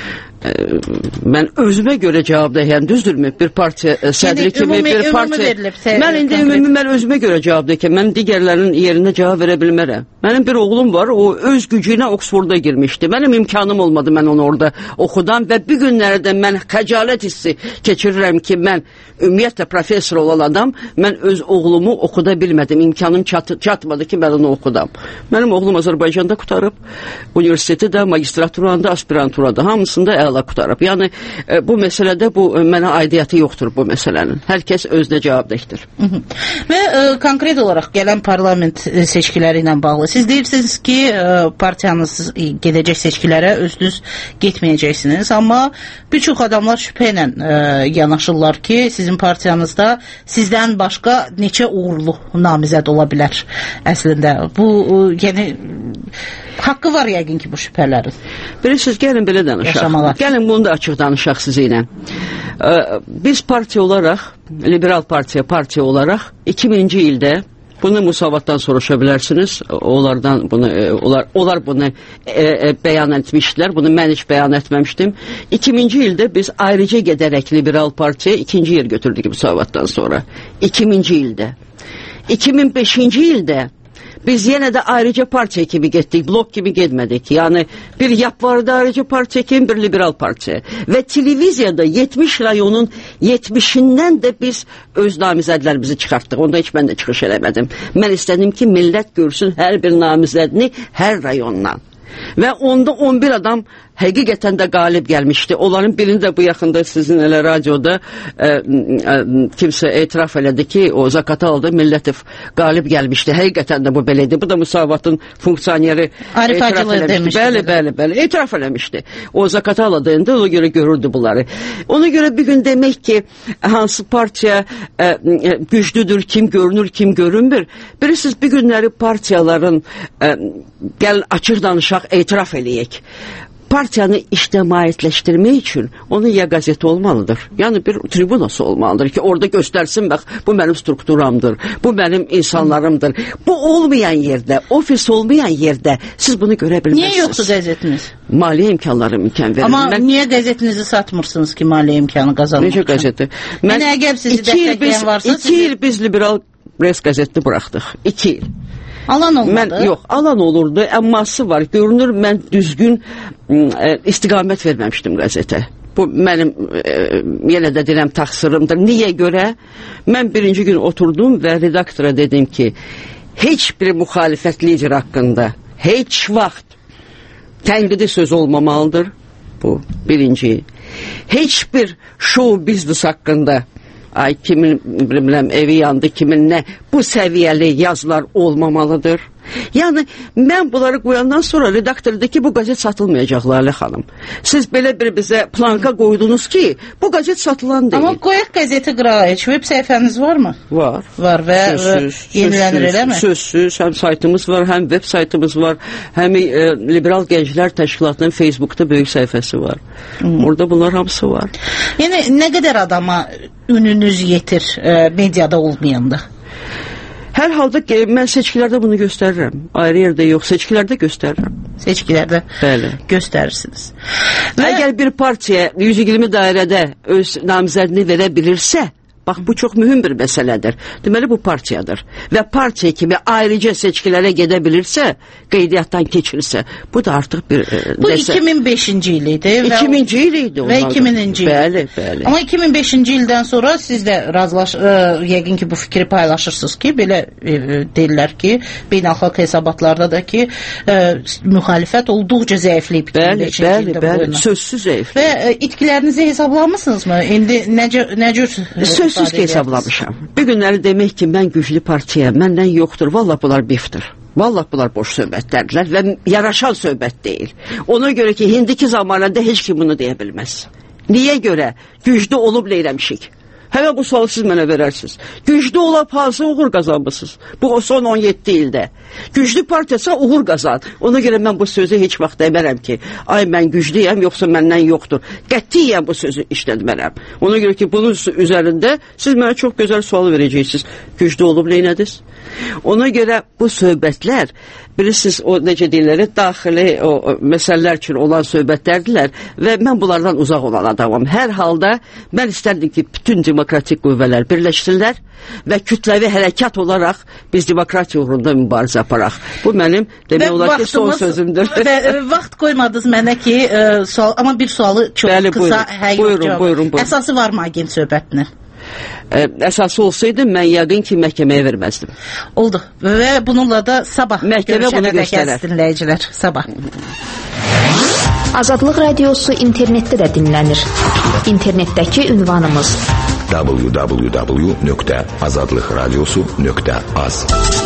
Mən özümə görə cavabdayım, düzdürmü? Bir partiya sədri kimi, bir partiya... Mən indi ümumi mən özümə görə cavabdayım. Mən digərlərinin yerində cavab verə bilmərəm. Mənim bir oğlum var, o öz gücü ilə Oksforda girmişdi. Mənim imkanım olmadı, mən onu orada oxudam və bir günlərdə mən xəcalət hissi keçirirəm ki, mən ümumiyyətlə professor olan adam, mən öz oğlumu oxuda bilmədim. İmkanım çatmadı ki, mən onu oxudam. Mənim oğlum Azərbaycanda qutarıb, universiteti də, magistraturanda, aspiranturada, hamısında əla qutarıb. Yəni, bu məsələdə mənə aidiyyatı yoxdur bu məsələnin. Hər kəs özünə cavabdəkdir. Və konkret olaraq gələn parlament seçkiləri ilə bağlı, siz deyirsiniz ki, partiyanız gedəcək seçkilərə özünüz getməyəcəksiniz, amma bir çox adamlar şübhə ilə yanaşırlar ki, sizin partiyanızda sizdən başqa neçə uğurlu namizəd ola bilər əslində. Bu, yəni, haqqı var yəqin ki, bu şübhələrin. Bilirsiniz, gəlin belə danışaq. Gəlin bunu da açıq danışaq sizinlə. Biz partiya olaraq, liberal partiya olaraq 2000-ci ildə bunu Musavatdan soruşa bilərsiniz. Onlar bunu bəyan etmişdilər. Bunu mən heç bəyan etməmişdim. 2000-ci ildə biz ayrıca gedərək liberal partiya 2-ci yer götürdük Musavatdan sonra. 2000-ci ildə. 2005-ci ildə biz yenə də ayrıca partiya kimi getdik, blok kimi getmədik. Yəni bir yap vardı ayrıca partiya kimi, bir liberal partiya. Və televiziyada 70 rayonun 70-indən də biz öz namizədlərimizi çıxartdıq. Onda heç mən də çıxış eləmədim. Mən istədim ki, millət görsün hər bir namizədini hər rayondan. Və onda 11 adam həqiqətən də qalib gəlmişdi. Onların birini də bu yaxında sizin elə radioda kimsə etiraf elədi ki, o Zaqatalıda Millətov qalib gəlmişdi. Həqiqətən də bu belədir. Bu da Musavatın funksioneri etiraf eləmişdi. Bəli, etiraf eləmişdi. O Zaqatalıda indi ona görə görürdü bunları. Ona görə bir gün demək ki, hansı partiya güclüdür, kim görünür, kim görünmür. Bilirsiniz, bir günləri partiyaların gəlin açıq danışaq, etiraf eləyək. Partiyanı ictimaiyyətləşdirmək üçün onun ya qazeti olmalıdır, yəni bir tribunası olmalıdır ki, orada göstərsin, bax, bu mənim strukturamdır, bu mənim insanlarımdır. Bu olmayan yerdə, ofis olmayan yerdə siz bunu görə bilməzsiniz. Niyə yoxdur qəzetiniz? Maliyyə imkanları imkan verir. Amma niyə qəzetinizi satmırsınız ki, maliyyə imkanı qazanmaq üçün? Necə qəzeti? Yəni, əgər sizi dəstəkləyən varsa... 2 il biz liberal pres qəzetini buraxdıq. 2 il. Alan olmadı? Yox, alan olurdu, əmması var. Görünür, mən düzgün istiqamət verməmişdim qəzetə. Bu, mənim, yenə də deyirəm, təqsirimdir. Niyə görə? Mən birinci gün oturdum və redaktora dedim ki, heç bir müxalifət lider haqqında heç vaxt tənqidi söz olmamalıdır. Bu, birinci. Heç bir show biznes haqqında kimin bilməm, evi yandı, kimin nə, bu səviyyəli yazılar olmamalıdır. Yəni, mən bunları qoyandan sonra redaktor dedi ki, bu qəzet satılmayacaq, Lalə xanım. Siz belə bir bizə planka qoydunuz ki, bu qəzet satılan deyil. Amma qoyaq qəzeti qırağa, heç web səhifəniz varmı? Var. Var və yenilənir, eləmi? Sözsüz, həm saytımız var, həm web saytımız var, həm Liberal Gənclər Təşkilatının Facebookda böyük səhifəsi var. Orada bunlar hamısı var. Yəni, nə qədər adama ününüz yetir mediada olmayanda? Hər halda mən seçkilərdə bunu göstərirəm. Ayrı yerdə yox, seçkilərdə göstərirəm. Seçkilərdə bəli, göstərirsiniz. Əgər bir partiya 120 dairədə öz namizədini verə bilirsə, bax, bu çox mühüm bir məsələdir. Deməli, bu partiyadır. Və partiya kimi ayrıca seçkilərə gedə bilirsə, qeydiyyatdan keçirsə, bu da artıq bir... Bu 2005-ci il idi. 2000-ci il idi. Və 2000-ci il. Bəli. Amma 2005-ci ildən sonra siz də yəqin ki, bu fikri paylaşırsınız ki, belə deyirlər ki, beynəlxalq hesabatlarda da ki, müxalifət olduqca zəifləyib. Bəli, sözsüz zəifləyib. Və itkilərinizi hesablamısınızmı? İndi nə cür... Sözsüz ki, hesablamışam. Bir günləri demək ki, mən güclü partiya, məndən yoxdur, vallah bunlar bifdir. Vallah bunlar boş söhbətlərdirlər və yaraşan söhbət deyil. Ona görə ki, indiki zamanında heç kim bunu deyə bilməz. Niyə görə? Güclü olub neyləmişik? Hələ bu sualı siz mənə verərsiniz. Güclü olab hansı uğur qazanmışsınız? Bu son 17 ildə. Güclü partiyasa uğur qazan. Ona görə mən bu sözü heç vaxt demərəm ki, ay mən güclüyəm, yoxsa məndən yoxdur. Qətiyyən bu sözü işlətmərəm. Ona görə ki, bunun üzərində siz mənə çox gözəl sual verəcəksiniz. Güclü olub neynədir? Ona görə bu söhbətlər, bilirsiniz, o necə deyirlər, daxili o məsələlər üçün olan söhbətlərdirlər və mən bunlardan uzaq olan adamım. Hər halda mən istərdim ki, bütün demokratik qüvvələr birləşsinlər və kütləvi hərəkat olaraq biz demokratiya uğrunda mübarizə aparaq. Bu mənim demək olar ki, son sözümdür. Vaxt qoymadınız mənə ki, sual, amma bir sualı çox qısa, buyurun. Əsası var mı agent söhbətinin? Əsası olsaydı mən yəqin ki, məhkəməyə verməzdim. Oldu və bununla da sabah görüşənə də gəlsin dinləyicilər. Sabah. Azadlıq Radiosu internetdə də dinlənir. İnternetdəki ünvanımız www.azadlıqradiosu.az